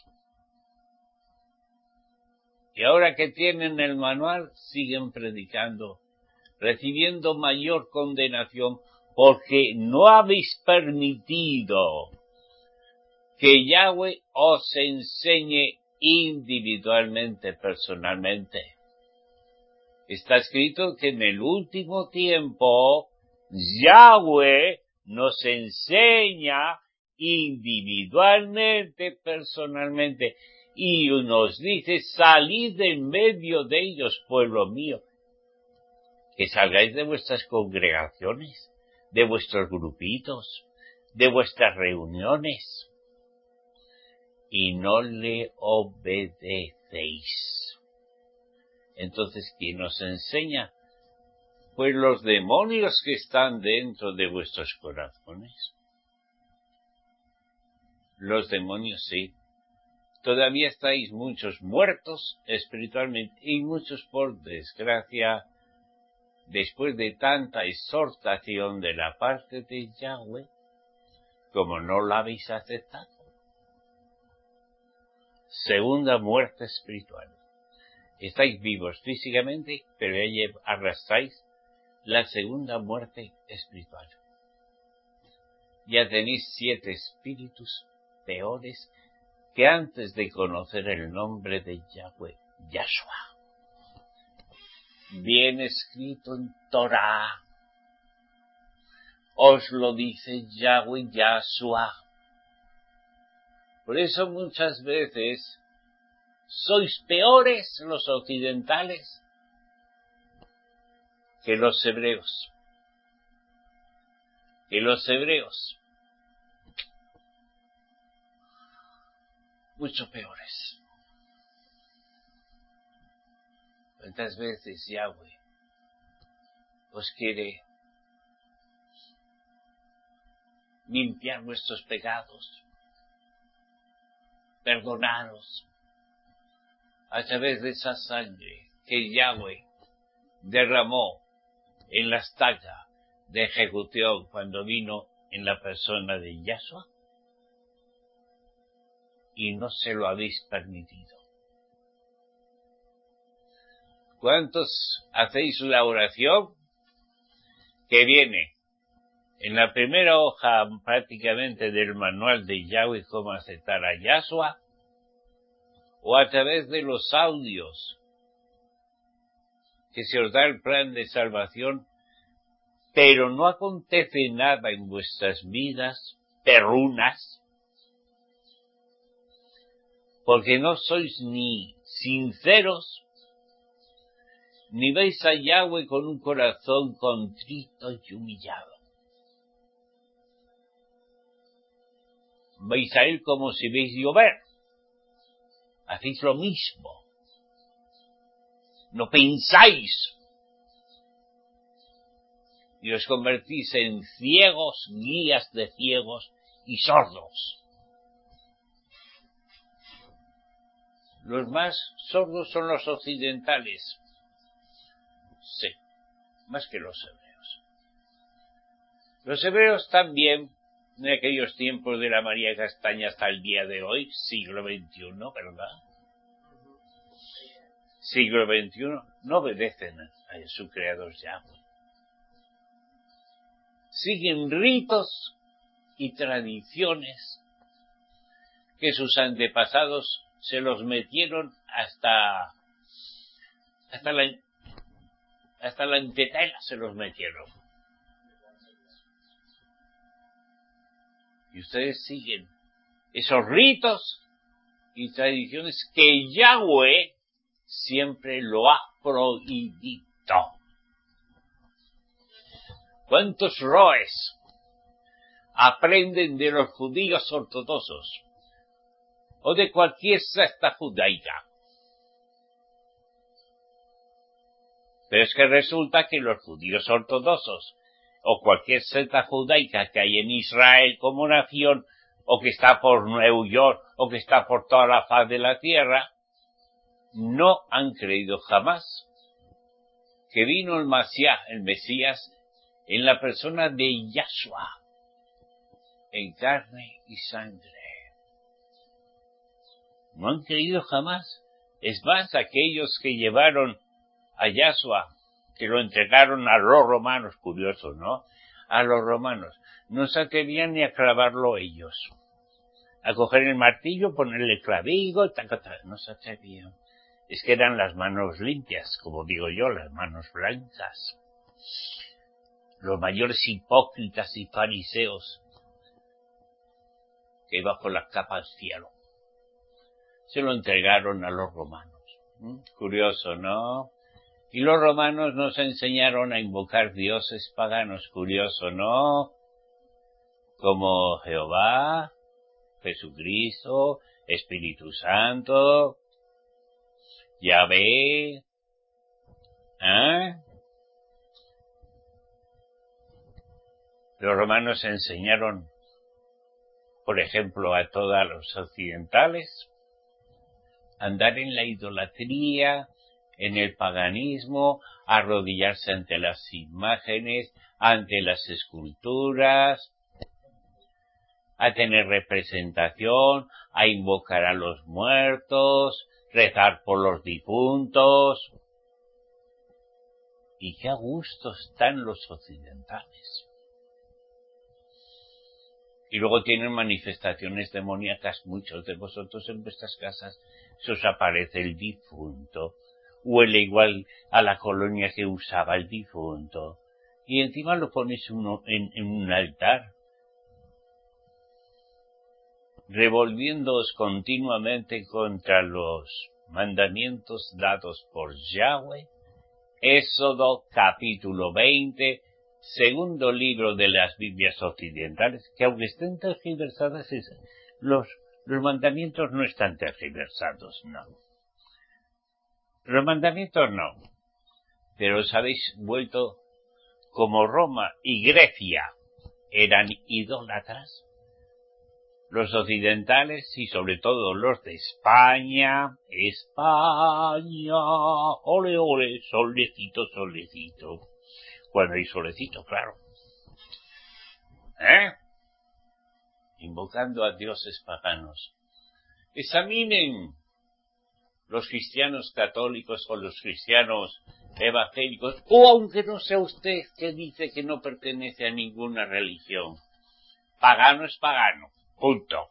y ahora que tienen el manual siguen predicando, recibiendo mayor condenación, porque no habéis permitido que Yahweh os enseñe individualmente, personalmente. Está escrito que en el último tiempo Yahweh nos enseña individualmente, personalmente. y nos dice, salid de en medio de ellos, pueblo mío, que salgáis de vuestras congregaciones, de vuestros grupitos, de vuestras reuniones, y no le obedecéis. Entonces, ¿quién nos enseña? Pues los demonios que están dentro de vuestros corazones. Los demonios, sí. Todavía estáis muchos muertos espiritualmente y muchos, por desgracia, después de tanta exhortación de la parte de Yahweh, como no la habéis aceptado. Segunda muerte espiritual. Estáis vivos físicamente, pero ya arrastráis la segunda muerte espiritual. Ya tenéis siete espíritus peores que antes de conocer el nombre de Yahweh, Yahshua. Bien escrito en Torah, os lo dice Yahweh, Yahshua. Por eso muchas veces sois peores los occidentales que los hebreos. Que los hebreos. Mucho peores. ¿Cuántas veces Yahweh os quiere limpiar vuestros pecados, perdonaros a través de esa sangre que Yahweh derramó en la estaca de ejecución cuando vino en la persona de Yahshua? Y no se lo habéis permitido. ¿Cuántos hacéis la oración que viene en la primera hoja prácticamente del manual de Yahweh cómo aceptar a Yahshua, o a través de los audios que se os da el plan de salvación, pero no acontece nada en vuestras vidas perrunas, porque no sois ni sinceros, ni veis a Yahweh con un corazón contrito y humillado. Veis a Él como si veis llover. Hacéis lo mismo. No pensáis. Y os convertís en ciegos, guías de ciegos y sordos. Los más sordos son los occidentales. Sí, más que los hebreos. Los hebreos también, en aquellos tiempos de la María Castaña hasta el día de hoy, siglo veintiuno, ¿verdad? Siglo veintiuno, no obedecen a su creador Yahweh. Siguen ritos y tradiciones que sus antepasados se los metieron hasta hasta la hasta la antetela se los metieron. Y ustedes siguen esos ritos y tradiciones que Yahweh siempre lo ha prohibido. ¿Cuántos roes aprenden de los judíos ortodoxos o de cualquier secta judaica? Pero es que resulta que los judíos ortodoxos o cualquier secta judaica que hay en Israel como nación, o que está por Nueva York, o que está por toda la faz de la tierra, no han creído jamás que vino el Masías, el Mesías, en la persona de Yahshua, en carne y sangre. No han creído jamás. Es más, aquellos que llevaron a Yahshua, que lo entregaron a los romanos, curioso, ¿no? A los romanos. No se atrevían ni a clavarlo ellos. A coger el martillo, ponerle clavigo, taca, taca. No se atrevían. Es que eran las manos limpias, como digo yo, las manos blancas. Los mayores hipócritas y fariseos que bajo la capa del cielo. se lo entregaron a los romanos. ¿Mm? Curioso, ¿no? Y los romanos nos enseñaron a invocar dioses paganos. Curioso, ¿no? Como Jehová, Jesucristo, Espíritu Santo, Yahvé, ¿eh? Los romanos enseñaron, por ejemplo, a todos los occidentales, a andar en la idolatría, en el paganismo, a arrodillarse ante las imágenes, ante las esculturas, a tener representación, a invocar a los muertos, rezar por los difuntos. Y qué a gusto están los occidentales. Y luego tienen manifestaciones demoníacas. Muchos de vosotros en vuestras casas se os aparece el difunto. Huele igual a la colonia que usaba el difunto. Y encima lo pones uno en, en un altar. Revolviéndoos continuamente contra los mandamientos dados por Yahweh. Éxodo capítulo veinte, segundo libro de las Biblias occidentales, que aunque estén tergiversadas, los, los mandamientos no están tergiversados, no. Los mandamientos no. Pero os habéis vuelto como Roma y Grecia eran idólatras. Los occidentales y sobre todo los de España, España, ole, ole, solecito, solecito. Cuando hay solecito, claro. ¿Eh? Invocando a dioses paganos. Examinen los cristianos católicos o los cristianos evangélicos, o aunque no sea usted que dice que no pertenece a ninguna religión. Pagano es pagano. Punto.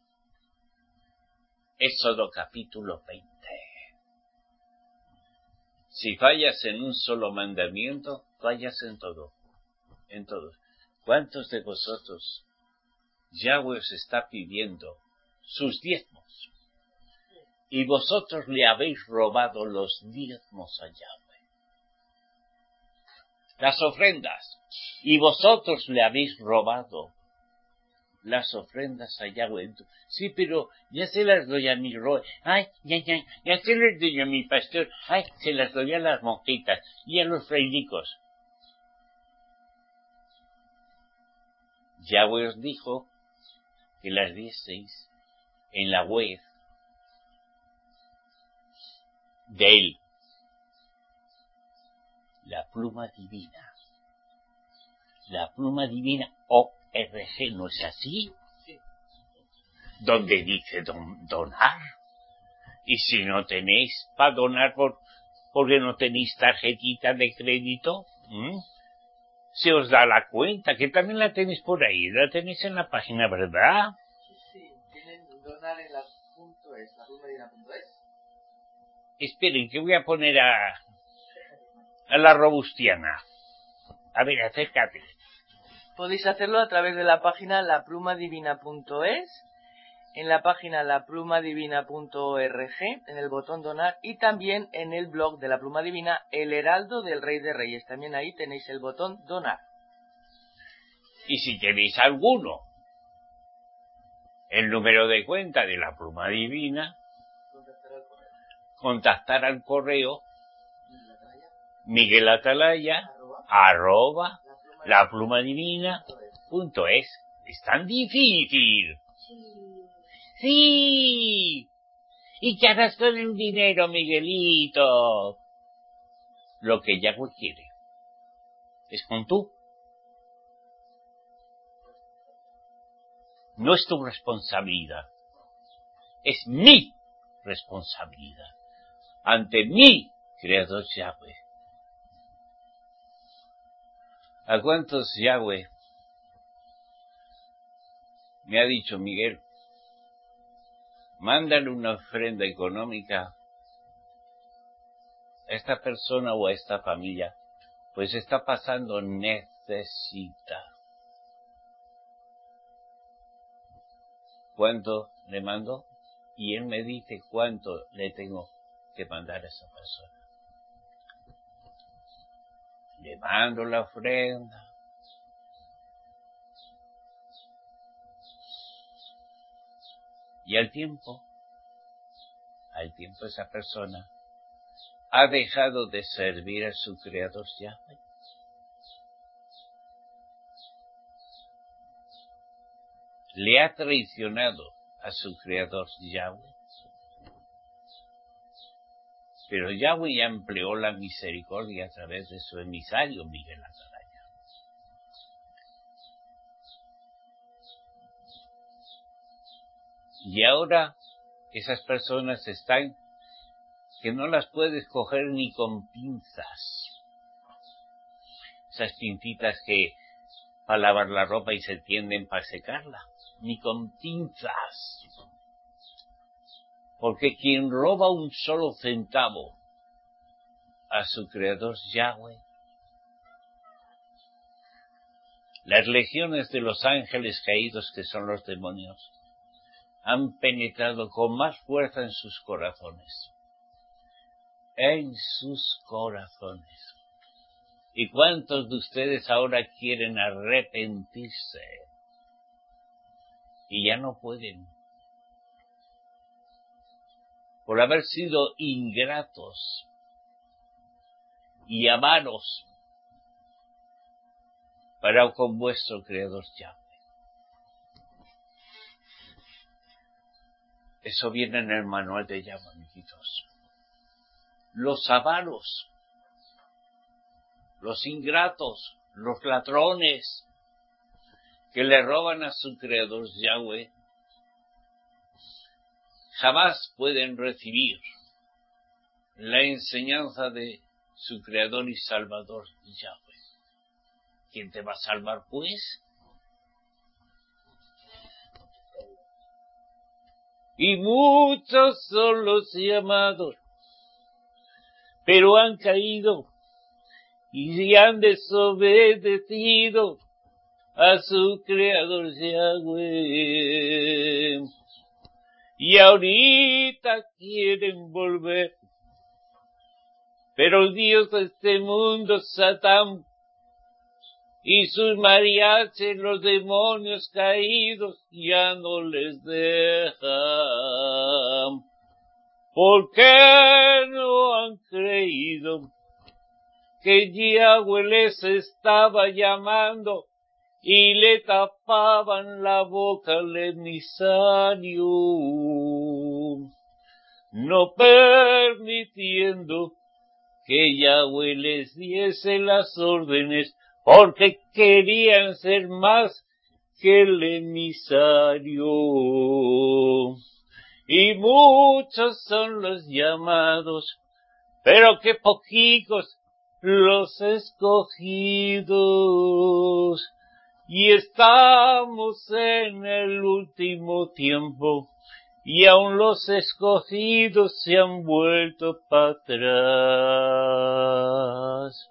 Éxodo capítulo veinte. Si fallas en un solo mandamiento, fallas en todo. En todos. ¿Cuántos de vosotros Yahweh os está pidiendo sus diezmos? Y vosotros le habéis robado los diezmos a Yahweh. Las ofrendas. Y vosotros le habéis robado las ofrendas a Yahweh. Sí, pero ya se las doy a mi ro... Ay, ya, ya, ya se las doy a mi pastor. Ay, se las doy a las monjitas y a los frailicos. Yahweh os dijo que las dieseis en la web de él. La pluma divina. La pluma divina O R G, ¿no es así? Sí. Donde dice don, donar. Y si no tenéis para donar, por, porque no tenéis tarjetita de crédito, ¿m? Se os da la cuenta, que también la tenéis por ahí, la tenéis en la página, ¿verdad? Sí, sí, tienen donar en la punto es, la pluma divina punto es. Esperen, que voy a poner a, a la robustiana. A ver, acércate. Podéis hacerlo a través de la página la pluma divina punto es, en la página la pluma divina punto org, en el botón donar, y también en el blog de la Pluma Divina, El Heraldo del Rey de Reyes. También ahí tenéis el botón donar. Y si tenéis alguno, el número de cuenta de la Pluma Divina, contactar al correo Miguel Atalaya, arroba, la pluma divina punto es. Es tan difícil. Sí. ¿Y qué harás con el dinero, Miguelito? Lo que Yahweh quiere. Es con tú. No es tu responsabilidad. Es mi responsabilidad. Ante mi Creador Yahweh. ¿A cuántos Yahweh me ha dicho Miguel? Mándale una ofrenda económica a esta persona o a esta familia, pues está pasando, necesita. ¿Cuánto le mando? y Él me dice cuánto le tengo que mandar a esa persona. Le mando la ofrenda. Y al tiempo, al tiempo esa persona ha dejado de servir a su Creador Yahweh. Le ha traicionado a su Creador Yahweh. Pero Yahweh ya empleó la misericordia a través de su emisario Miguel Atalaya. Y ahora esas personas están que no las puedes coger ni con pinzas. Esas pincitas que para lavar la ropa y se tienden para secarla. Ni con pinzas. Porque quien roba un solo centavo a su Creador Yahweh, las legiones de los ángeles caídos, que son los demonios, han penetrado con más fuerza en sus corazones. En sus corazones. ¿Y cuántos de ustedes ahora quieren arrepentirse? Y ya no pueden. Por haber sido ingratos y avaros para con vuestro Creador Yahweh. Eso viene en el manual de Yahweh, amiguitos. Los avaros, los ingratos, los ladrones que le roban a su Creador Yahweh, jamás pueden recibir la enseñanza de su Creador y Salvador Yahweh. ¿Quién te va a salvar, pues? Y muchos son los llamados, pero han caído y han desobedecido a su Creador Yahweh. Y ahorita quieren volver. Pero el Dios de este mundo, Satán, y sus mariachis, los demonios caídos, ya no les dejan. ¿Por qué no han creído que Yahweh les estaba llamando y le tapaban la boca al emisario, no permitiendo que Yahweh les diese las órdenes, porque querían ser más que el emisario? Y muchos son los llamados, pero que poquitos los escogidos. Y estamos en el último tiempo, y aun los escogidos se han vuelto para atrás.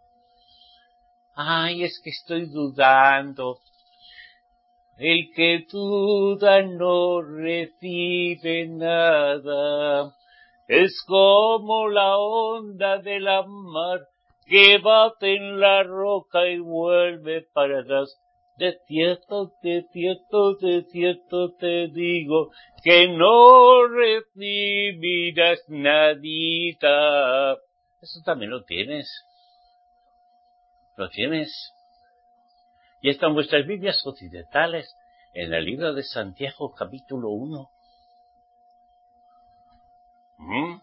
Ay, es que estoy dudando. El que duda no recibe nada. Es como la onda de la mar que bate en la roca y vuelve para atrás. De cierto, de cierto, de cierto te digo que no recibirás nadita. Eso también lo tienes. Lo tienes. Y está en vuestras Biblias occidentales, en el libro de Santiago, capítulo uno. ¿Mm?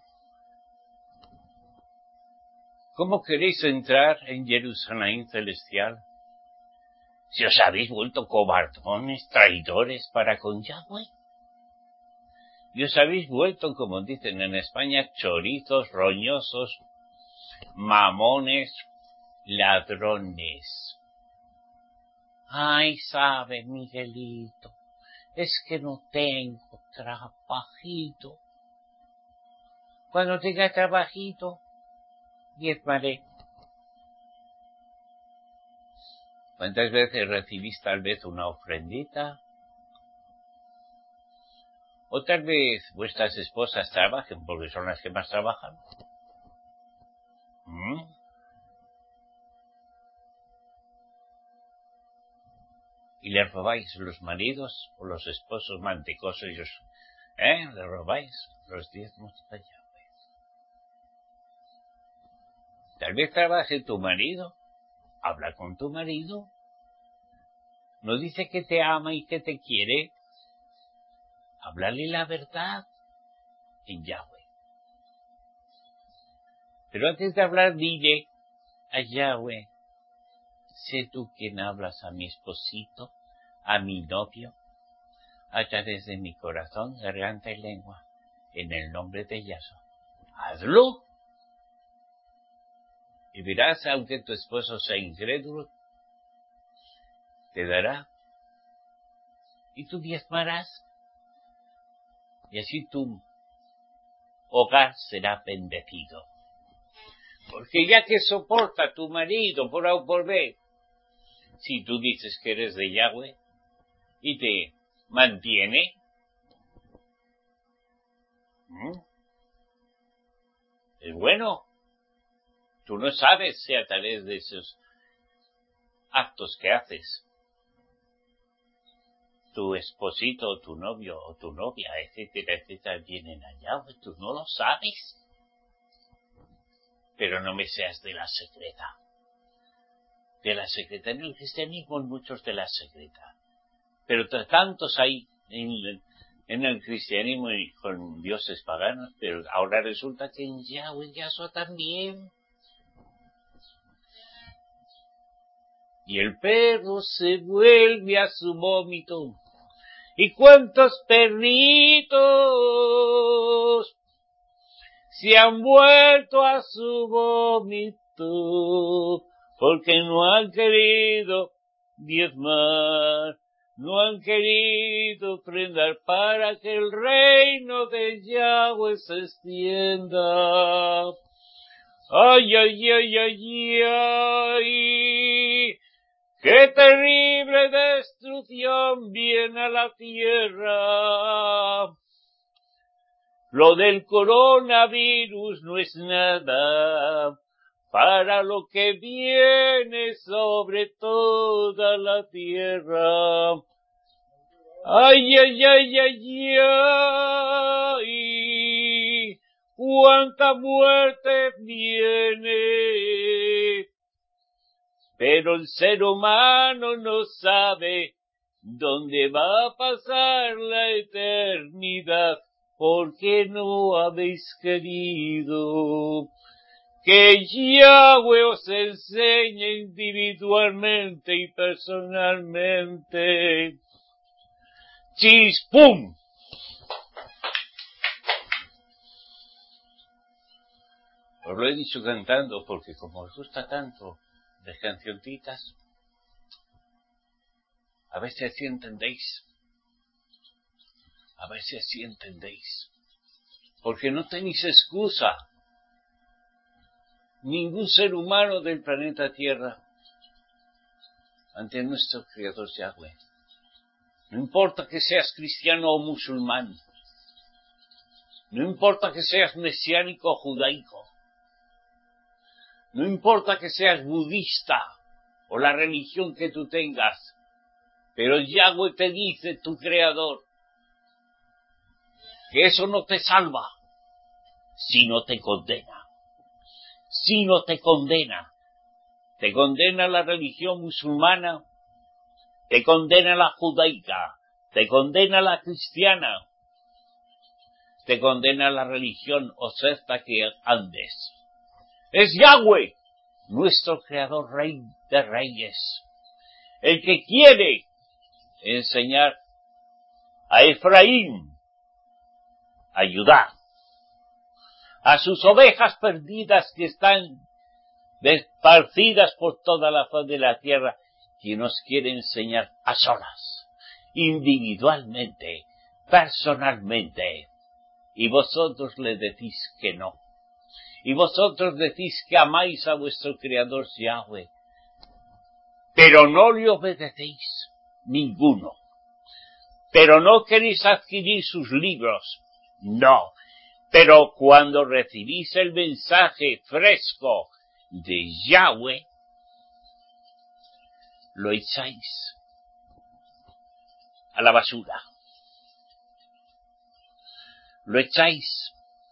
¿Cómo queréis entrar en Jerusalén celestial si os habéis vuelto cobardones, traidores para con Yahweh? Y os habéis vuelto, como dicen en España, chorizos, roñosos, mamones, ladrones. Ay, sabe, Miguelito, es que no tengo trabajito. Cuando tenga trabajito, diezmaré. ¿Cuántas veces recibís tal vez una ofrendita? O tal vez vuestras esposas trabajen porque son las que más trabajan. ¿Mm? Y le robáis los maridos o los esposos mantecosos y os, ¿eh? Le robáis los diezmos a Yahweh. Tal vez trabaje tu marido. Habla con tu marido. No dice que te ama y que te quiere. Háblale la verdad en Yahweh. Pero antes de hablar, dile a Yahweh: sé tú quien hablas a mi esposito, a mi novio, a través de mi corazón, garganta y lengua, en el nombre de Yahshua. Hazlo. Y verás, aunque tu esposo sea incrédulo, te dará. Y tú diezmarás. Y así tu hogar será bendecido. Porque ya que soporta a tu marido por A o por B, si tú dices que eres de Yahweh y te mantiene, ¿Mm? es bueno. Tú no sabes si a través de esos actos que haces, tu esposito o tu novio o tu novia, etcétera, etcétera, vienen a Yahweh. Tú no lo sabes. Pero no me seas de la secreta. De la secreta. En el cristianismo hay muchos de la secreta. Pero tantos hay en, en el cristianismo y con dioses paganos, pero ahora resulta que en Yahweh y Yahshua también. Y el perro se vuelve a su vómito. ¿Y cuántos perritos se han vuelto a su vómito? Porque no han querido diezmar, no han querido ofrendar para que el reino de Yahweh se extienda. Ay, ay, ay, ay, ay, qué terrible destrucción viene a la tierra. Lo del coronavirus no es nada para lo que viene sobre toda la tierra. Ay, ay, ay, ay, ay, cuánta muerte viene. Pero el ser humano no sabe dónde va a pasar la eternidad, porque no habéis querido que Yahweh os enseñe individualmente y personalmente. ¡Chispum! Os lo he dicho cantando porque como os gusta tanto de cancioncitas, a ver si así entendéis. A ver si así entendéis. Porque no tenéis excusa. Ningún ser humano del planeta Tierra ante nuestro Creador Yahweh. No importa que seas cristiano o musulmán. No importa que seas mesiánico o judaico. No importa que seas budista o la religión que tú tengas. Pero Yahweh te dice, tu Creador, que eso no te salva, sino te condena. Sino te condena. Te condena la religión musulmana, te condena la judaica, te condena la cristiana, te condena la religión o secta que andes. Es Yahweh, nuestro Creador, Rey de Reyes, el que quiere enseñar a Efraín a ayudar a sus ovejas perdidas que están esparcidas por toda la faz de la tierra, que nos quiere enseñar a solas, individualmente, personalmente. Y vosotros le decís que no. Y vosotros decís que amáis a vuestro Creador Yahweh, pero no le obedecéis ninguno. pero no queréis adquirir sus libros. No, pero cuando recibís el mensaje fresco de Yahweh, lo echáis a la basura. Lo echáis.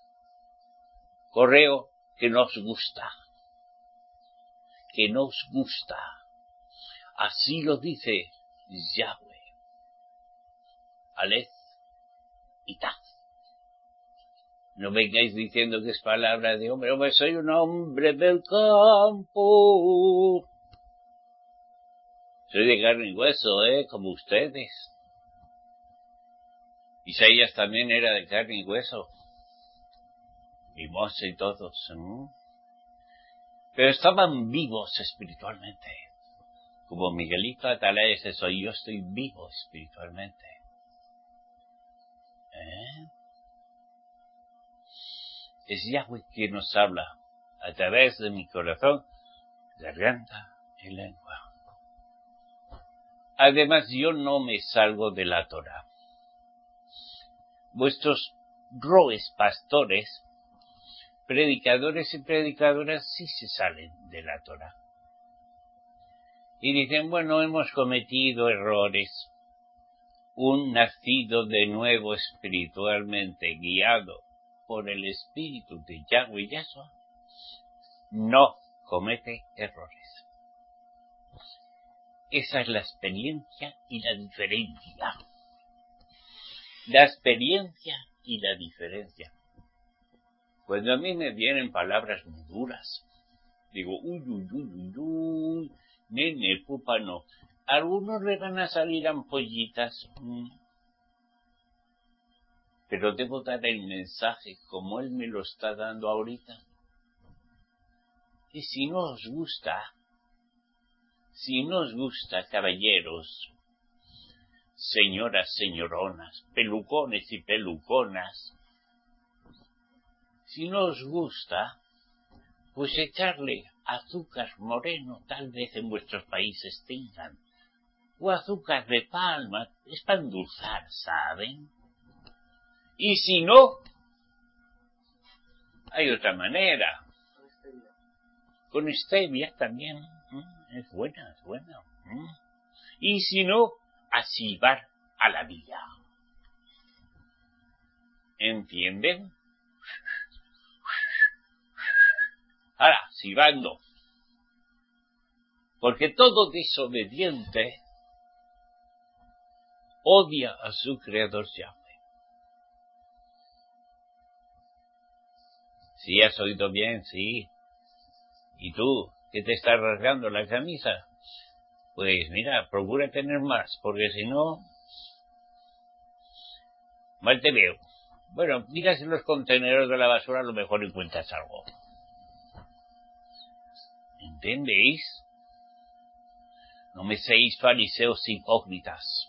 Correo que no os gusta. Que no os gusta. Así lo dice Yahweh. Alef y Taf. No vengáis diciendo que es palabra de hombre. Hombre, soy un hombre del campo. Soy de carne y hueso, ¿eh? Como ustedes. Isaías también era de carne y hueso. Y Moshe y todos. ¿eh? Pero estaban vivos espiritualmente. Como Miguelito Atalaya es eso. Yo estoy vivo espiritualmente. ¿Eh? Es Yahweh quien nos habla a través de mi corazón, garganta y lengua. Además, yo no me salgo de la Torah. Vuestros roes pastores, predicadores y predicadoras, sí se salen de la Torah. Y dicen, bueno, hemos cometido errores. Un nacido de nuevo espiritualmente guiado por el espíritu de Yahweh Yahshua no comete errores. Esa es la experiencia y la diferencia. La experiencia y la diferencia. Cuando a mí me vienen palabras muy duras, digo, uy, uy, uy, uy, uy, nene, pupa, no. A algunos le van a salir ampollitas, mmm, pero debo dar el mensaje como él me lo está dando ahorita. Y si no os gusta, si no os gusta, caballeros, señoras, señoronas, pelucones y peluconas, si no os gusta, pues echarle azúcar moreno, tal vez en vuestros países tengan, o azúcar de palma, es para endulzar, ¿saben? Y si no, hay otra manera. Con stevia también, ¿eh? es buena, es buena. ¿eh? Y si no, a silbar a la vía. ¿Entienden? Ahora, silbando. Porque todo desobediente odia a su creador Yahweh. Sí, has oído bien, sí. ¿Y tú, que te estás rasgando la camisa? Pues mira, procura tener más, porque si no, mal te veo. Bueno, mira si en los contenedores de la basura a lo mejor encuentras algo. ¿Entendéis? No me seáis fariseos hipócritas.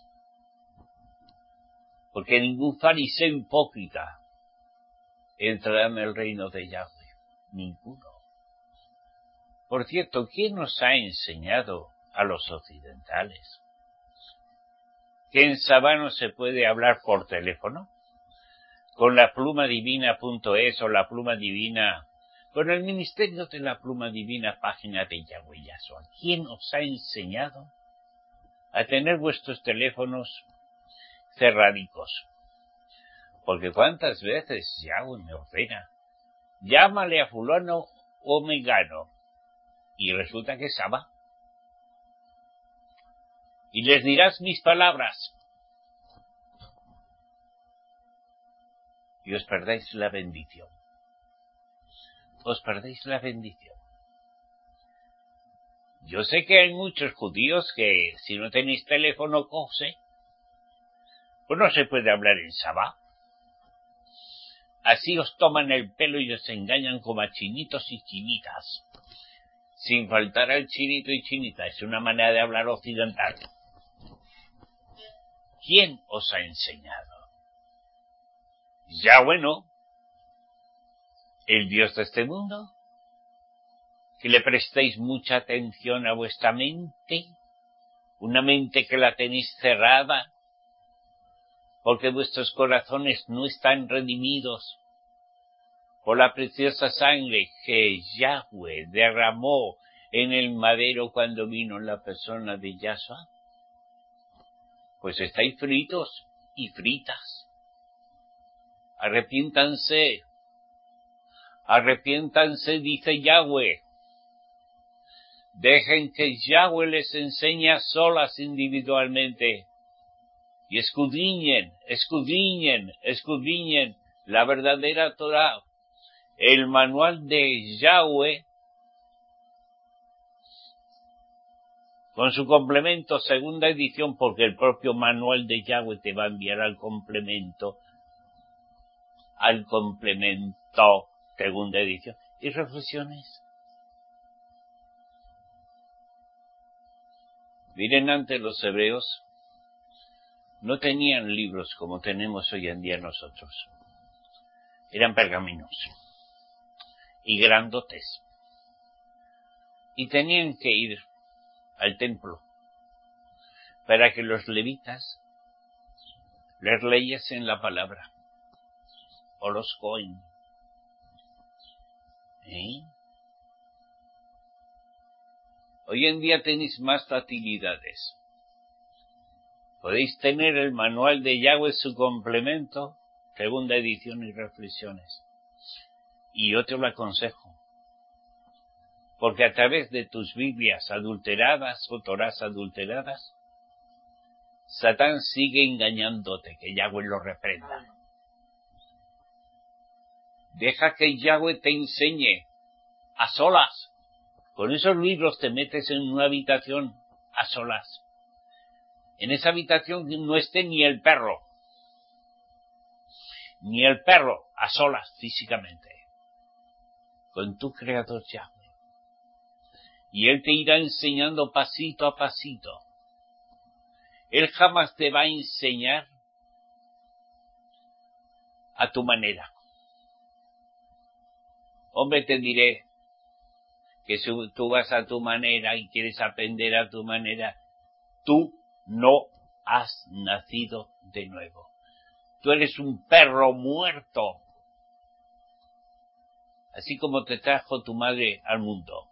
Porque ningún fariseo hipócrita entrará en el reino de Yahweh. Ninguno. Por cierto, ¿quién nos ha enseñado a los occidentales que en Sabá no se puede hablar por teléfono? Con la pluma divina punto es o la pluma divina, con el ministerio de la pluma divina, página de Yahweh Yahshua. ¿Quién os ha enseñado a tener vuestros teléfonos cerradicos? Porque cuántas veces Yahweh me ordena, llámale a fulano o mengano, y resulta que es Sabá. Y les dirás mis palabras, y os perdéis la bendición. Os perdéis la bendición. Yo sé que hay muchos judíos que si no tenéis teléfono coge, pues no se puede hablar en Sabá. Así os toman el pelo y os engañan como a chinitos y chinitas. Sin faltar al chinito y chinita, es una manera de hablar occidental. ¿Quién os ha enseñado? Ya bueno, el Dios de este mundo, que le prestéis mucha atención a vuestra mente, una mente que la tenéis cerrada, porque vuestros corazones no están redimidos por la preciosa sangre que Yahweh derramó en el madero cuando vino en la persona de Yahshua. Pues estáis fritos y fritas. Arrepiéntanse, arrepiéntanse, dice Yahweh. Dejen que Yahweh les enseñe a solas individualmente. Y escudriñen, escudriñen, escudriñen la verdadera Torah. El manual de Yahweh, con su complemento, segunda edición, porque el propio manual de Yahweh te va a enviar al complemento, al complemento, segunda edición, y reflexiones. Miren, antes los hebreos no tenían libros como tenemos hoy en día nosotros. Eran pergaminos y grandotes. Y tenían que ir al templo para que los levitas les leyesen la palabra, o los cohen. ¿Eh? Hoy en día tenéis más facilidades. Podéis tener el manual de Yahweh, su complemento, segunda edición y reflexiones. Y yo te lo aconsejo, porque a través de tus Biblias adulteradas o Torás adulteradas, Satán sigue engañándote, que Yahweh lo reprenda. Deja que Yahweh te enseñe a solas. Con esos libros te metes en una habitación a solas. En esa habitación no esté ni el perro, ni el perro a solas físicamente, con tu Creador Yahweh. Y Él te irá enseñando pasito a pasito. Él jamás te va a enseñar a tu manera. Hombre, te diré que si tú vas a tu manera y quieres aprender a tu manera, tú no has nacido de nuevo. Tú eres un perro muerto, así como te trajo tu madre al mundo.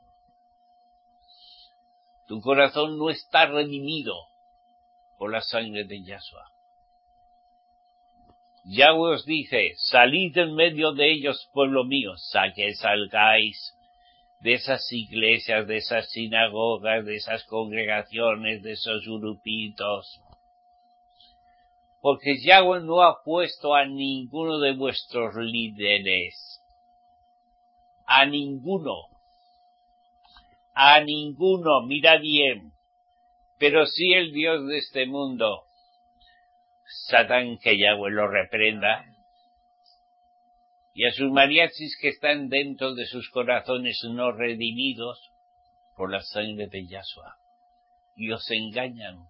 Tu corazón no está redimido por la sangre de Yahshua. Yahweh os dice, salid en medio de ellos, pueblo mío, que salgáis de esas iglesias, de esas sinagogas, de esas congregaciones, de esos grupitos. Porque Yahweh no ha puesto a ninguno de vuestros líderes. A ninguno. A ninguno, mira bien. Pero sí el Dios de este mundo. Satán, que Yahweh lo reprenda. Y a sus mariachis que están dentro de sus corazones no redimidos por la sangre de Yahshua. Y os engañan.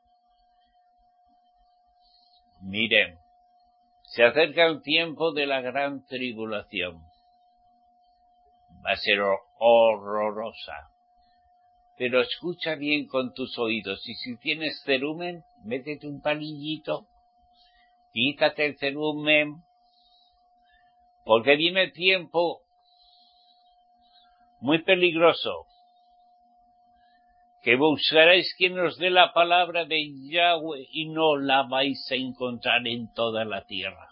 Miren, se acerca el tiempo de la gran tribulación. Va a ser horrorosa. Pero escucha bien con tus oídos. Y si tienes cerumen, métete un palillito. Quítate el cerumen. Porque viene tiempo muy peligroso. Que buscaréis quien os dé la palabra de Yahweh y no la vais a encontrar en toda la tierra.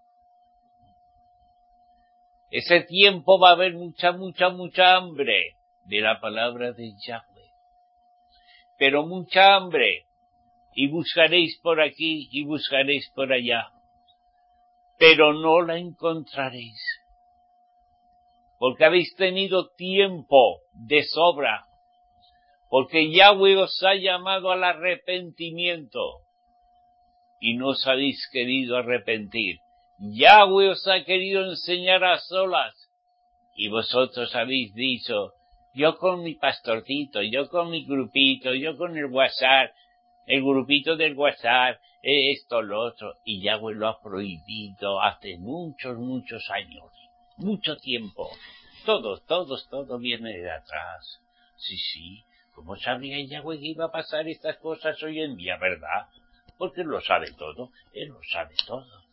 Ese tiempo va a haber mucha, mucha, mucha hambre de la palabra de Yahweh. Pero mucha hambre. Y buscaréis por aquí y buscaréis por allá. Pero no la encontraréis. Porque habéis tenido tiempo de sobra. Porque Yahweh os ha llamado al arrepentimiento. Y no os habéis querido arrepentir. Yahweh os ha querido enseñar a solas. Y vosotros habéis dicho, yo con mi pastorcito, yo con mi grupito, yo con el WhatsApp, el grupito del WhatsApp, esto, lo otro. Y Yahweh lo ha prohibido hace muchos, muchos años. Mucho tiempo. Todos, todos, todo viene de atrás. Sí, sí. ¿Cómo sabría Yahweh que iba a pasar estas cosas hoy en día, verdad? porque lo sabe todo, Él lo sabe todo.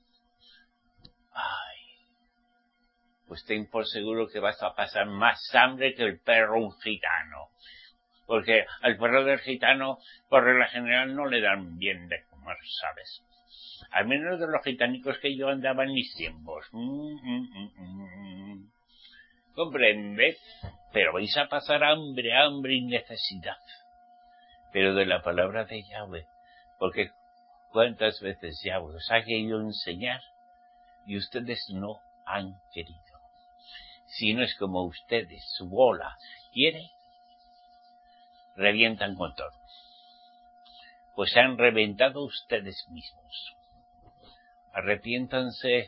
Ay, pues ten por seguro que vas a pasar más hambre que el perro un gitano, porque al perro del gitano, por regla general, no le dan bien de comer, ¿sabes? Al menos de los gitanicos que yo andaba en mis tiempos. Mm, mm, mm, mm. ¿Comprende? Pero vais a pasar hambre, hambre y necesidad. Pero de la palabra de Yahweh, porque cuántas veces Yahweh os ha querido enseñar y ustedes no han querido. Si no es como ustedes, su bola quiere, revientan con todo. Pues se han reventado ustedes mismos. Arrepiéntanse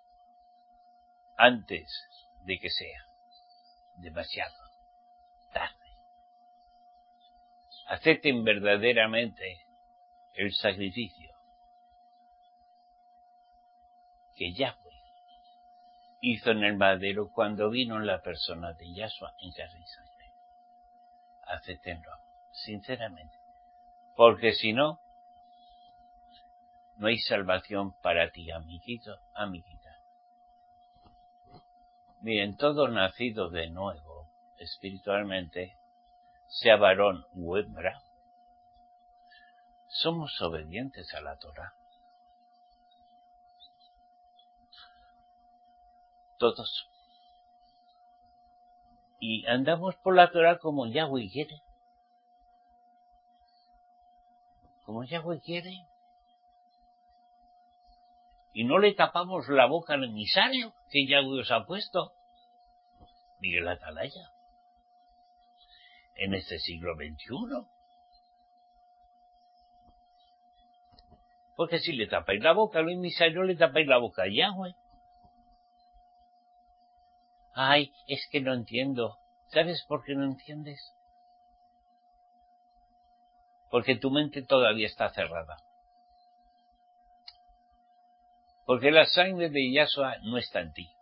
antes de que sea demasiado tarde. Acepten verdaderamente el sacrificio que Yahweh hizo en el madero cuando vino en la persona de Yahshua en carne y sangre. Acéptenlo, sinceramente, porque si no, no hay salvación para ti, amiguito, amiguita. Miren, todo nacido de nuevo, espiritualmente, sea varón u hembra, somos obedientes a la Torah. Todos. Y andamos por la Torah como Yahweh quiere. Como Yahweh quiere. Y no le tapamos la boca al emisario que Yahweh os ha puesto. Miguel Atalaya. En este siglo veintiuno. Porque si le tapáis la boca al emisario, le tapáis la boca a Yahweh. Ay, es que no entiendo. ¿Sabes por qué no entiendes? Porque tu mente todavía está cerrada. Porque la sangre de Yahshua no está en ti.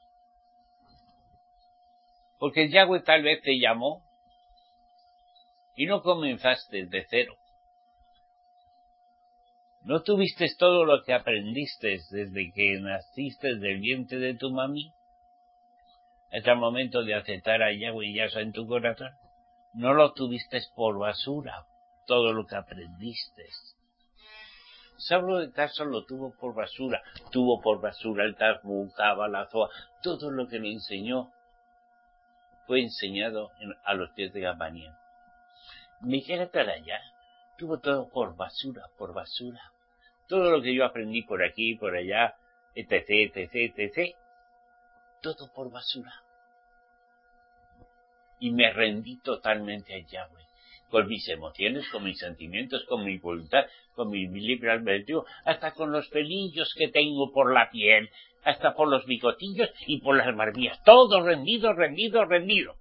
Porque Yahweh tal vez te llamó y no comenzaste de cero. ¿No tuviste todo lo que aprendiste desde que naciste del vientre de tu mami? Hasta el momento de aceptar a Yahweh y Yahshua en tu corazón. No lo tuviste por basura, todo lo que aprendiste. Saulo de Tarso lo tuvo por basura. Tuvo por basura el Talmud, Cábala, Zohar. Todo lo que le enseñó fue enseñado en, a los pies de Gamaliel. Miguel Atalaya tuvo todo por basura, por basura. Todo lo que yo aprendí por aquí, por allá, etc, etc, etc, todo por basura. Y me rendí totalmente a Yahweh, con mis emociones, con mis sentimientos, con mi voluntad, con mi libre albedrío, hasta con los pelillos que tengo por la piel, hasta por los bigotillos y por las barbillas. Todo rendido, rendido, rendido.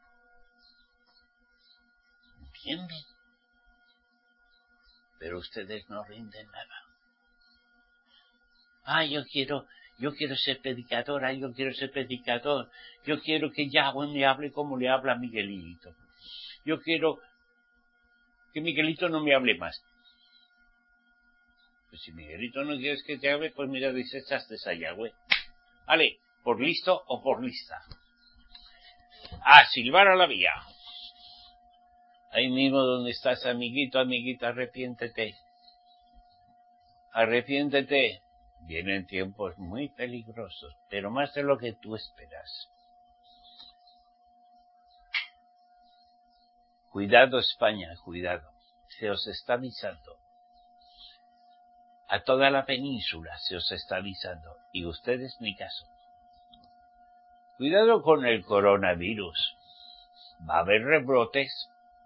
¿Entienden? Pero ustedes no rinden nada. Ah, yo quiero, yo quiero ser predicadora, yo quiero ser predicador, yo quiero que Yahweh me hable como le habla a Miguelito. Yo quiero que Miguelito no me hable más. Pues si Miguelito no quieres que te hable, pues mira, desechaste a Yahweh. Vale, por listo o por lista. A silbar a la vía. Ahí mismo donde estás, amiguito, amiguita, arrepiéntete. Arrepiéntete. Vienen tiempos muy peligrosos, pero más de lo que tú esperas. Cuidado, España, cuidado. Se os está avisando. A toda la península se os está avisando. Y ustedes ni caso. Cuidado con el coronavirus. Va a haber rebrotes.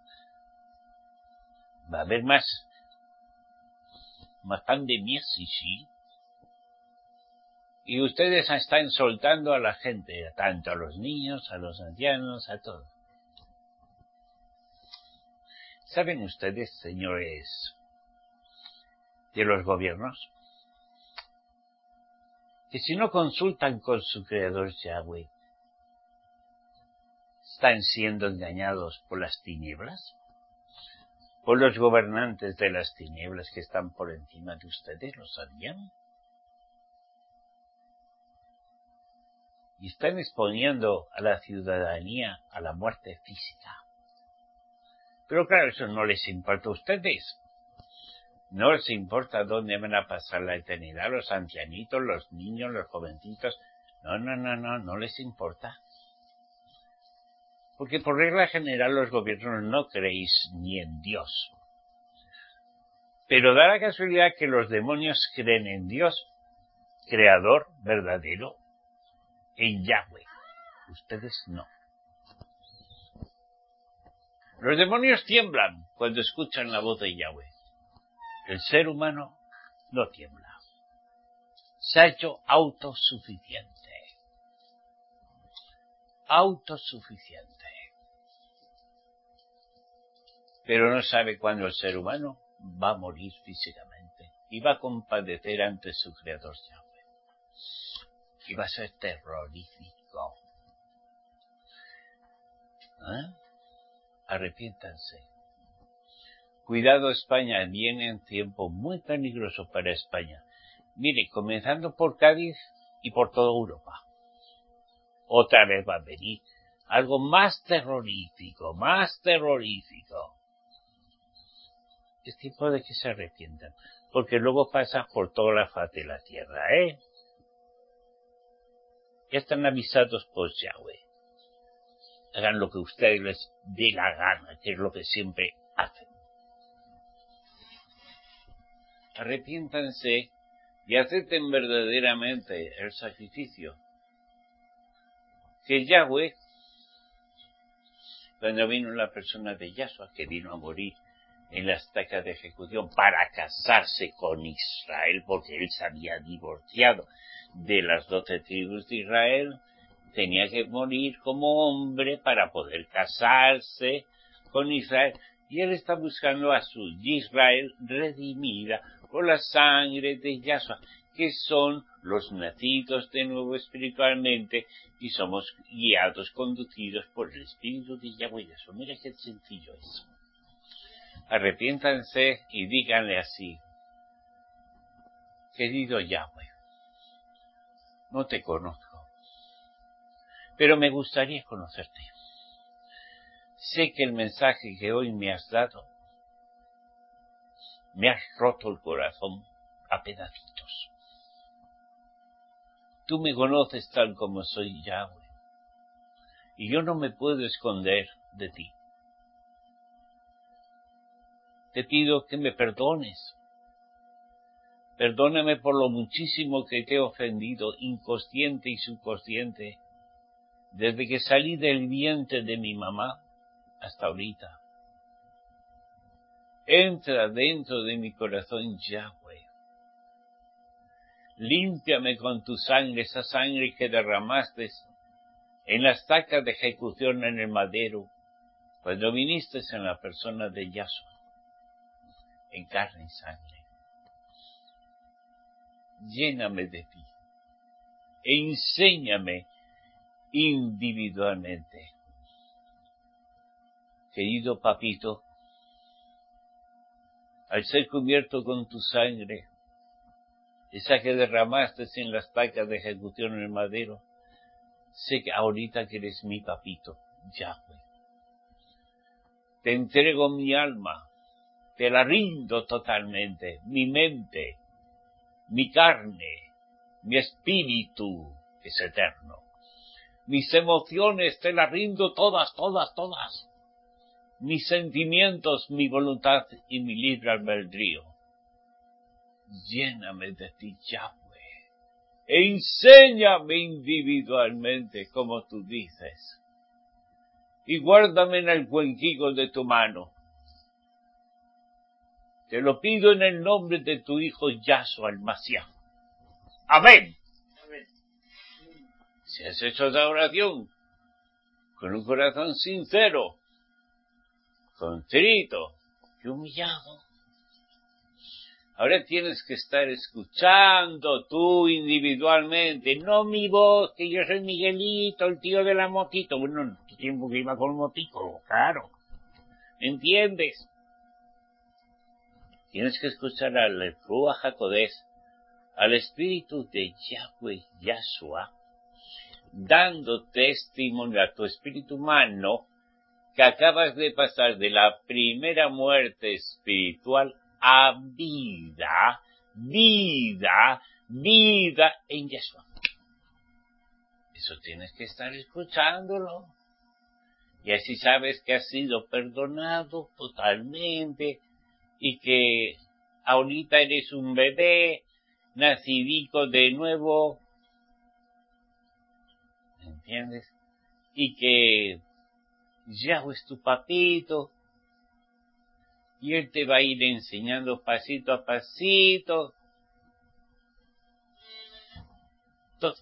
Va a haber más. Más pandemias, sí, sí. Y ustedes están soltando a la gente, tanto a los niños, a los ancianos, a todos. ¿Saben ustedes, señores de los gobiernos, que si no consultan con su creador Yahweh, están siendo engañados por las tinieblas? por los gobernantes de las tinieblas que están por encima de ustedes, ¿lo sabían? Y están exponiendo a la ciudadanía a la muerte física. Pero claro, eso no les importa a ustedes. No les importa dónde van a pasar la eternidad, los ancianitos, los niños, los jovencitos. No, no, no, no, no les importa. Porque por regla general los gobiernos no creéis ni en Dios. Pero da la casualidad que los demonios creen en Dios, creador verdadero, en Yahweh. Ustedes no. Los demonios tiemblan cuando escuchan la voz de Yahweh. El ser humano no tiembla. Se ha hecho autosuficiente. Autosuficiente. Pero no sabe cuándo el ser humano va a morir físicamente y va a compadecer ante su creador Yahweh. Y va a ser terrorífico. ¿Eh? Arrepiéntanse. Cuidado, España, viene un tiempo muy peligroso para España. Mire, comenzando por Cádiz y por toda Europa. Otra vez va a venir algo más terrorífico, más terrorífico. Es tiempo de que se arrepientan, porque luego pasa por toda la faz de la tierra, ¿eh? Ya están avisados por Yahweh. Hagan lo que ustedes les dé la gana, que es lo que siempre hacen. Arrepiéntanse y acepten verdaderamente el sacrificio. Que Yahweh, cuando vino la persona de Yahshua, que vino a morir en la estaca de ejecución para casarse con Israel, porque él se había divorciado de las doce tribus de Israel, tenía que morir como hombre para poder casarse con Israel. Y él está buscando a su Israel redimida por la sangre de Yahshua, que son los nacidos de nuevo espiritualmente y somos guiados, conducidos por el Espíritu de Yahweh. Eso, mira qué sencillo es. Arrepiéntanse y díganle así: querido Yahweh, no te conozco, pero me gustaría conocerte. Sé que el mensaje que hoy me has dado me has roto el corazón a pedacitos. Tú me conoces tal como soy, Yahweh, y yo no me puedo esconder de ti. Te pido que me perdones. Perdóname por lo muchísimo que te he ofendido, inconsciente y subconsciente, desde que salí del vientre de mi mamá hasta ahorita. Entra dentro de mi corazón, Yahweh. Límpiame con tu sangre, esa sangre que derramaste en la estaca de ejecución en el madero, cuando viniste en la persona de Yahshua, en carne y sangre. Lléname de ti e enséñame individualmente. Querido papito, al ser cubierto con tu sangre, esa que derramaste en la estaca de ejecución en el madero, sé que ahorita que eres mi papito, Yahweh. Te entrego mi alma, te la rindo totalmente, mi mente, mi carne, mi espíritu es eterno. Mis emociones te las rindo todas, todas, todas. Mis sentimientos, mi voluntad y mi libre albedrío. Lléname de ti, Yahweh. Enséñame individualmente como tú dices. Y guárdame en el cuenquigo de tu mano. Te lo pido en el nombre de tu Hijo Yahshua el Mashiach. Amén. Amén. Si has hecho esa oración con un corazón sincero, contrito y humillado, ahora tienes que estar escuchando tú individualmente, no mi voz, que yo soy Miguelito, el tío de la motito. Bueno, en tu tiempo que iba con motito, claro. ¿Me entiendes? Tienes que escuchar al Ruach HaKodesh, al Espíritu de Yahweh Yahshua, dando testimonio a tu espíritu humano que acabas de pasar de la primera muerte espiritual a vida, vida, vida en Yahshua. Eso tienes que estar escuchándolo. Y así sabes que has sido perdonado totalmente y que ahorita eres un bebé nacidico de nuevo, ¿entiendes? Y que Yahweh es tu papito y Él te va a ir enseñando pasito a pasito todo.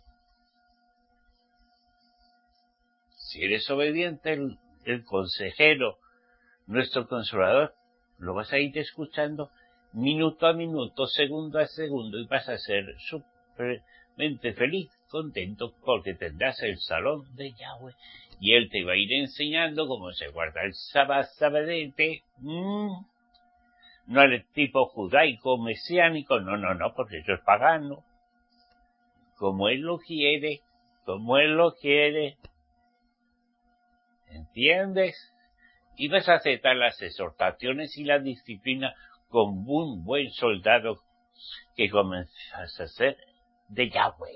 Si eres obediente, el, el consejero, nuestro consolador, lo vas a ir escuchando minuto a minuto, segundo a segundo, y vas a ser supermente feliz, contento, porque tendrás el salón de Yahweh, y Él te va a ir enseñando cómo se guarda el sábado, sabadete, mmm, no el tipo judaico, mesiánico, no, no, no, porque eso es pagano, como Él lo quiere, como Él lo quiere, ¿entiendes? Y vas a aceptar las exhortaciones y la disciplina como un buen soldado que comenzas a ser de Yahweh.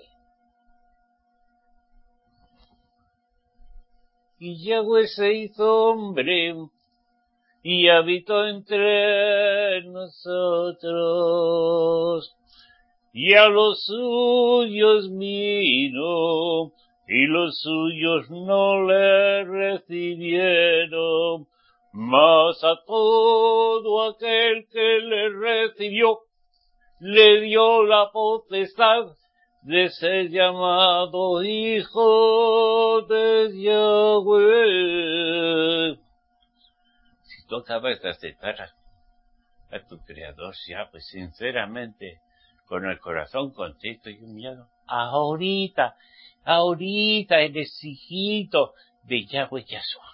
Y Yahweh se hizo hombre y habitó entre nosotros, y a los suyos vino, y los suyos no le recibieron, mas a todo aquel que le recibió, le dio la potestad de ser llamado hijo de Yahweh. Si tú acabas de aceptar a, a tu Creador Yahweh sinceramente, con el corazón contento y humillado, ahorita, ahorita eres hijito de Yahweh Yahshua.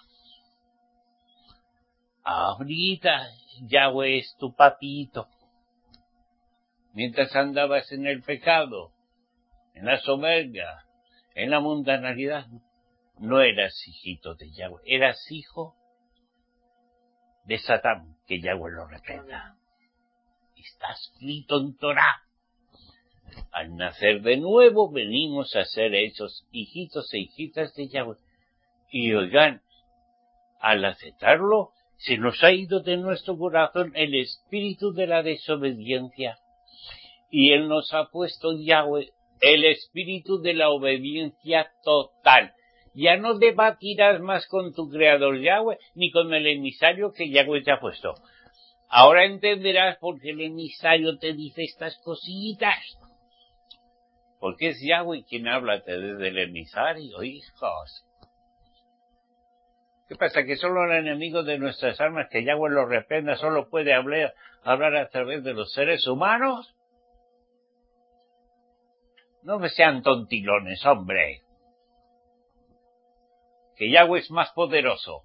Ahorita Yahweh es tu papito. Mientras andabas en el pecado, en la soberbia, en la mundanalidad, no eras hijito de Yahweh, eras hijo de Satán, que Yahweh lo reprenda. Está escrito en Torah. Al nacer de nuevo venimos a ser hechos hijitos e hijitas de Yahweh. Y oigan, al aceptarlo, se nos ha ido de nuestro corazón el espíritu de la desobediencia. Y Él nos ha puesto, Yahweh, el espíritu de la obediencia total. Ya no debatirás más con tu Creador Yahweh, ni con el emisario que Yahweh te ha puesto. Ahora entenderás por qué el emisario te dice estas cositas. Porque es Yahweh quien habla desde el emisario, hijos. ¿Qué pasa? ¿Que solo el enemigo de nuestras almas, que Yahweh lo reprenda, solo puede hablar, hablar a través de los seres humanos? No me sean tontilones, hombre. Que Yahweh es más poderoso.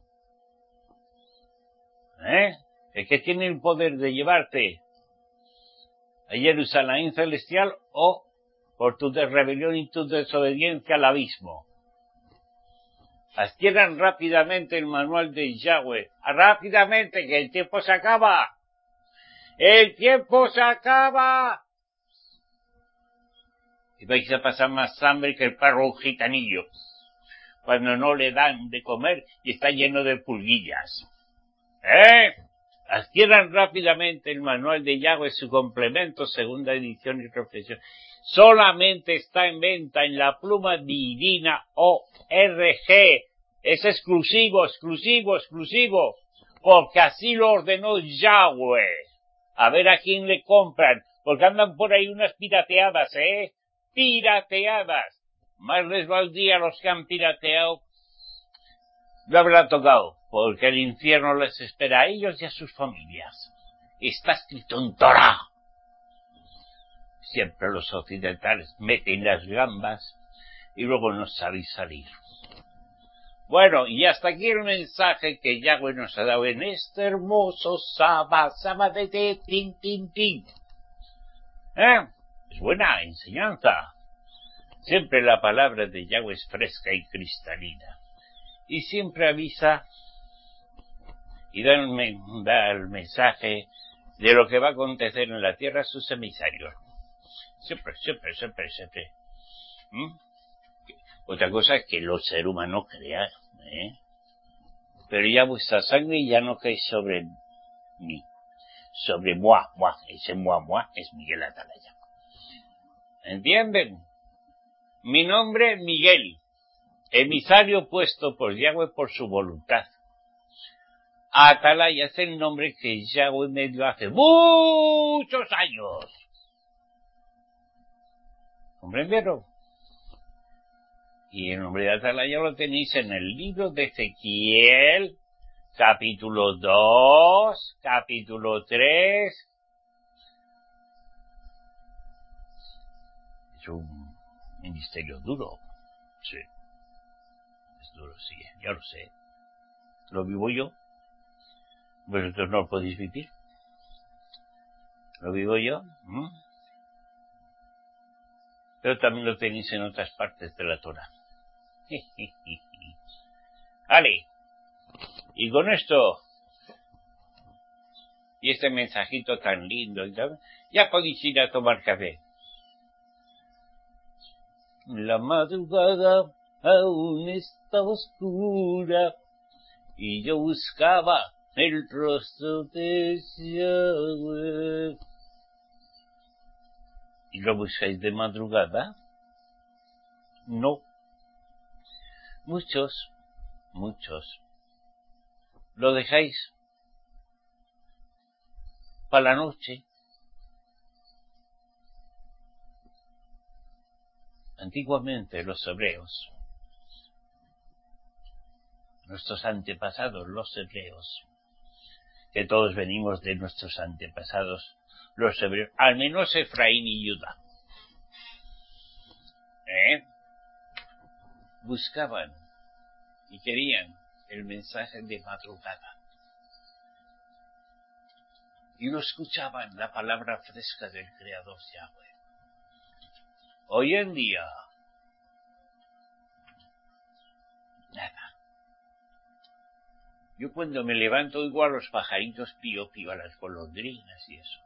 ¿Eh? El que tiene el poder de llevarte a Jerusalén celestial o por tu rebelión y tu desobediencia al abismo. Adquieran rápidamente el manual de Yahweh. Rápidamente, que el tiempo se acaba. ¡El tiempo se acaba! Y vais a pasar más hambre que el perro gitanillo, cuando no le dan de comer y está lleno de pulguillas. ¿Eh? Adquieran rápidamente el manual de Yahweh, su complemento, segunda edición y reflexión. Solamente está en venta en la Pluma Divina O R G. Es exclusivo, exclusivo, exclusivo, porque así lo ordenó Yahweh. A ver a quién le compran, porque andan por ahí unas pirateadas, ¿eh? Pirateadas. Más les valdría a los que han pirateado lo habrá tocado, porque el infierno les espera a ellos y a sus familias. Está escrito en Torah. Siempre los occidentales meten las gambas y luego no sabéis salir. Bueno, y hasta aquí el mensaje que Yahweh nos ha dado en este hermoso sábado, sábado de tin, tin, tin. ¿Eh? Es buena enseñanza. Siempre la palabra de Yahweh es fresca y cristalina. Y siempre avisa y da el, da el mensaje de lo que va a acontecer en la tierra a sus emisarios. Siempre, siempre, siempre, siempre. ¿Mm? Otra cosa es que los seres humanos crean, ¿eh? Pero ya vuestra sangre ya no cae sobre mí, sobre moi, moi, ese moi, moi es Miguel Atalaya. ¿Entienden? Mi nombre, Miguel, emisario puesto por Yahweh por su voluntad. Atalaya es el nombre que Yahweh me dio hace muchos años. ¿Comprendieron? Y el nombre de Atalaya lo tenéis en el libro de Ezequiel, capítulo dos, capítulo tres. Es un ministerio duro. Sí. Es duro, sí, ya lo sé. Lo vivo yo. Vosotros no lo podéis vivir. Lo vivo yo. ¿Mm? Pero también lo tenéis en otras partes de la Torah. Vale. Y con esto y este mensajito tan lindo y tal, ya podéis ir a tomar café. La madrugada aún está oscura y yo buscaba el rostro de Yahweh. ¿Y lo buscáis de madrugada? No. Muchos, muchos. Lo dejáis para la noche. Antiguamente los hebreos, nuestros antepasados, los hebreos, que todos venimos de nuestros antepasados, los hebreos, al menos Efraín y Judá, ¿eh? buscaban y querían el mensaje de madrugada. Y no escuchaban la palabra fresca del Creador Yahweh. Hoy en día, nada. Yo cuando me levanto oigo a los pajaritos pío pío, a las golondrinas y eso.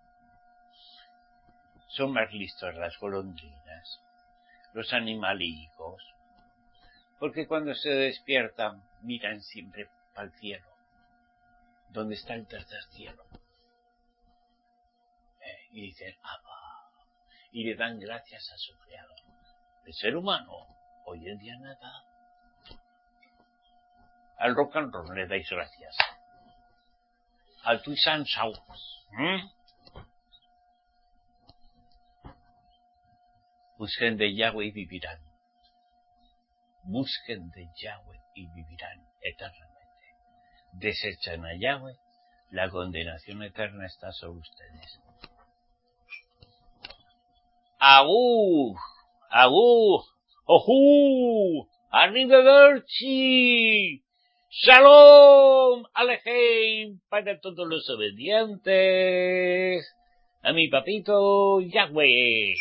Son más listos las golondrinas, los animalicos, porque cuando se despiertan miran siempre para el cielo, donde está el tercer cielo. Eh, y dicen, Abba, y le dan gracias a su Creador. El ser humano, hoy en día nada. Al rock and roll le dais gracias. Al twist and shout. ¿Mm? Busquen de Yahweh y vivirán. Busquen de Yahweh y vivirán eternamente. Desechan a Yahweh, la condenación eterna está sobre ustedes. Agur, agur, ojú, arrivederci, shalom, alejem, para todos los obedientes, a mi papito Yahweh.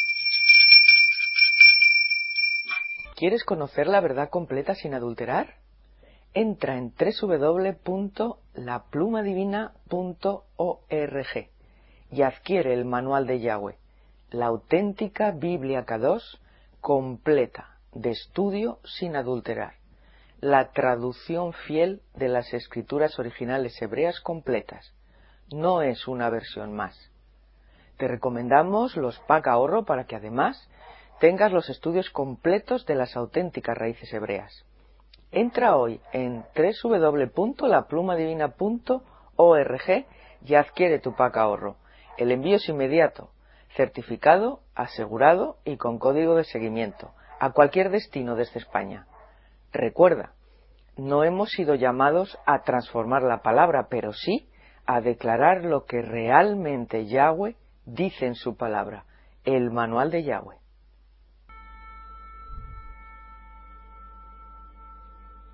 ¿Quieres conocer la verdad completa sin adulterar? Entra en doble u doble u doble u punto la pluma divina punto org y adquiere el manual de Yahweh, la auténtica Biblia Kadosh completa, de estudio sin adulterar, la traducción fiel de las escrituras originales hebreas completas. No es una versión más. Te recomendamos los pack ahorro para que además tengas los estudios completos de las auténticas raíces hebreas. Entra hoy en doble u doble u doble u punto la pluma divina punto org y adquiere tu pack ahorro. El envío es inmediato, certificado, asegurado y con código de seguimiento a cualquier destino desde España. Recuerda, no hemos sido llamados a transformar la palabra, pero sí a declarar lo que realmente Yahweh dice en su palabra, el manual de Yahweh.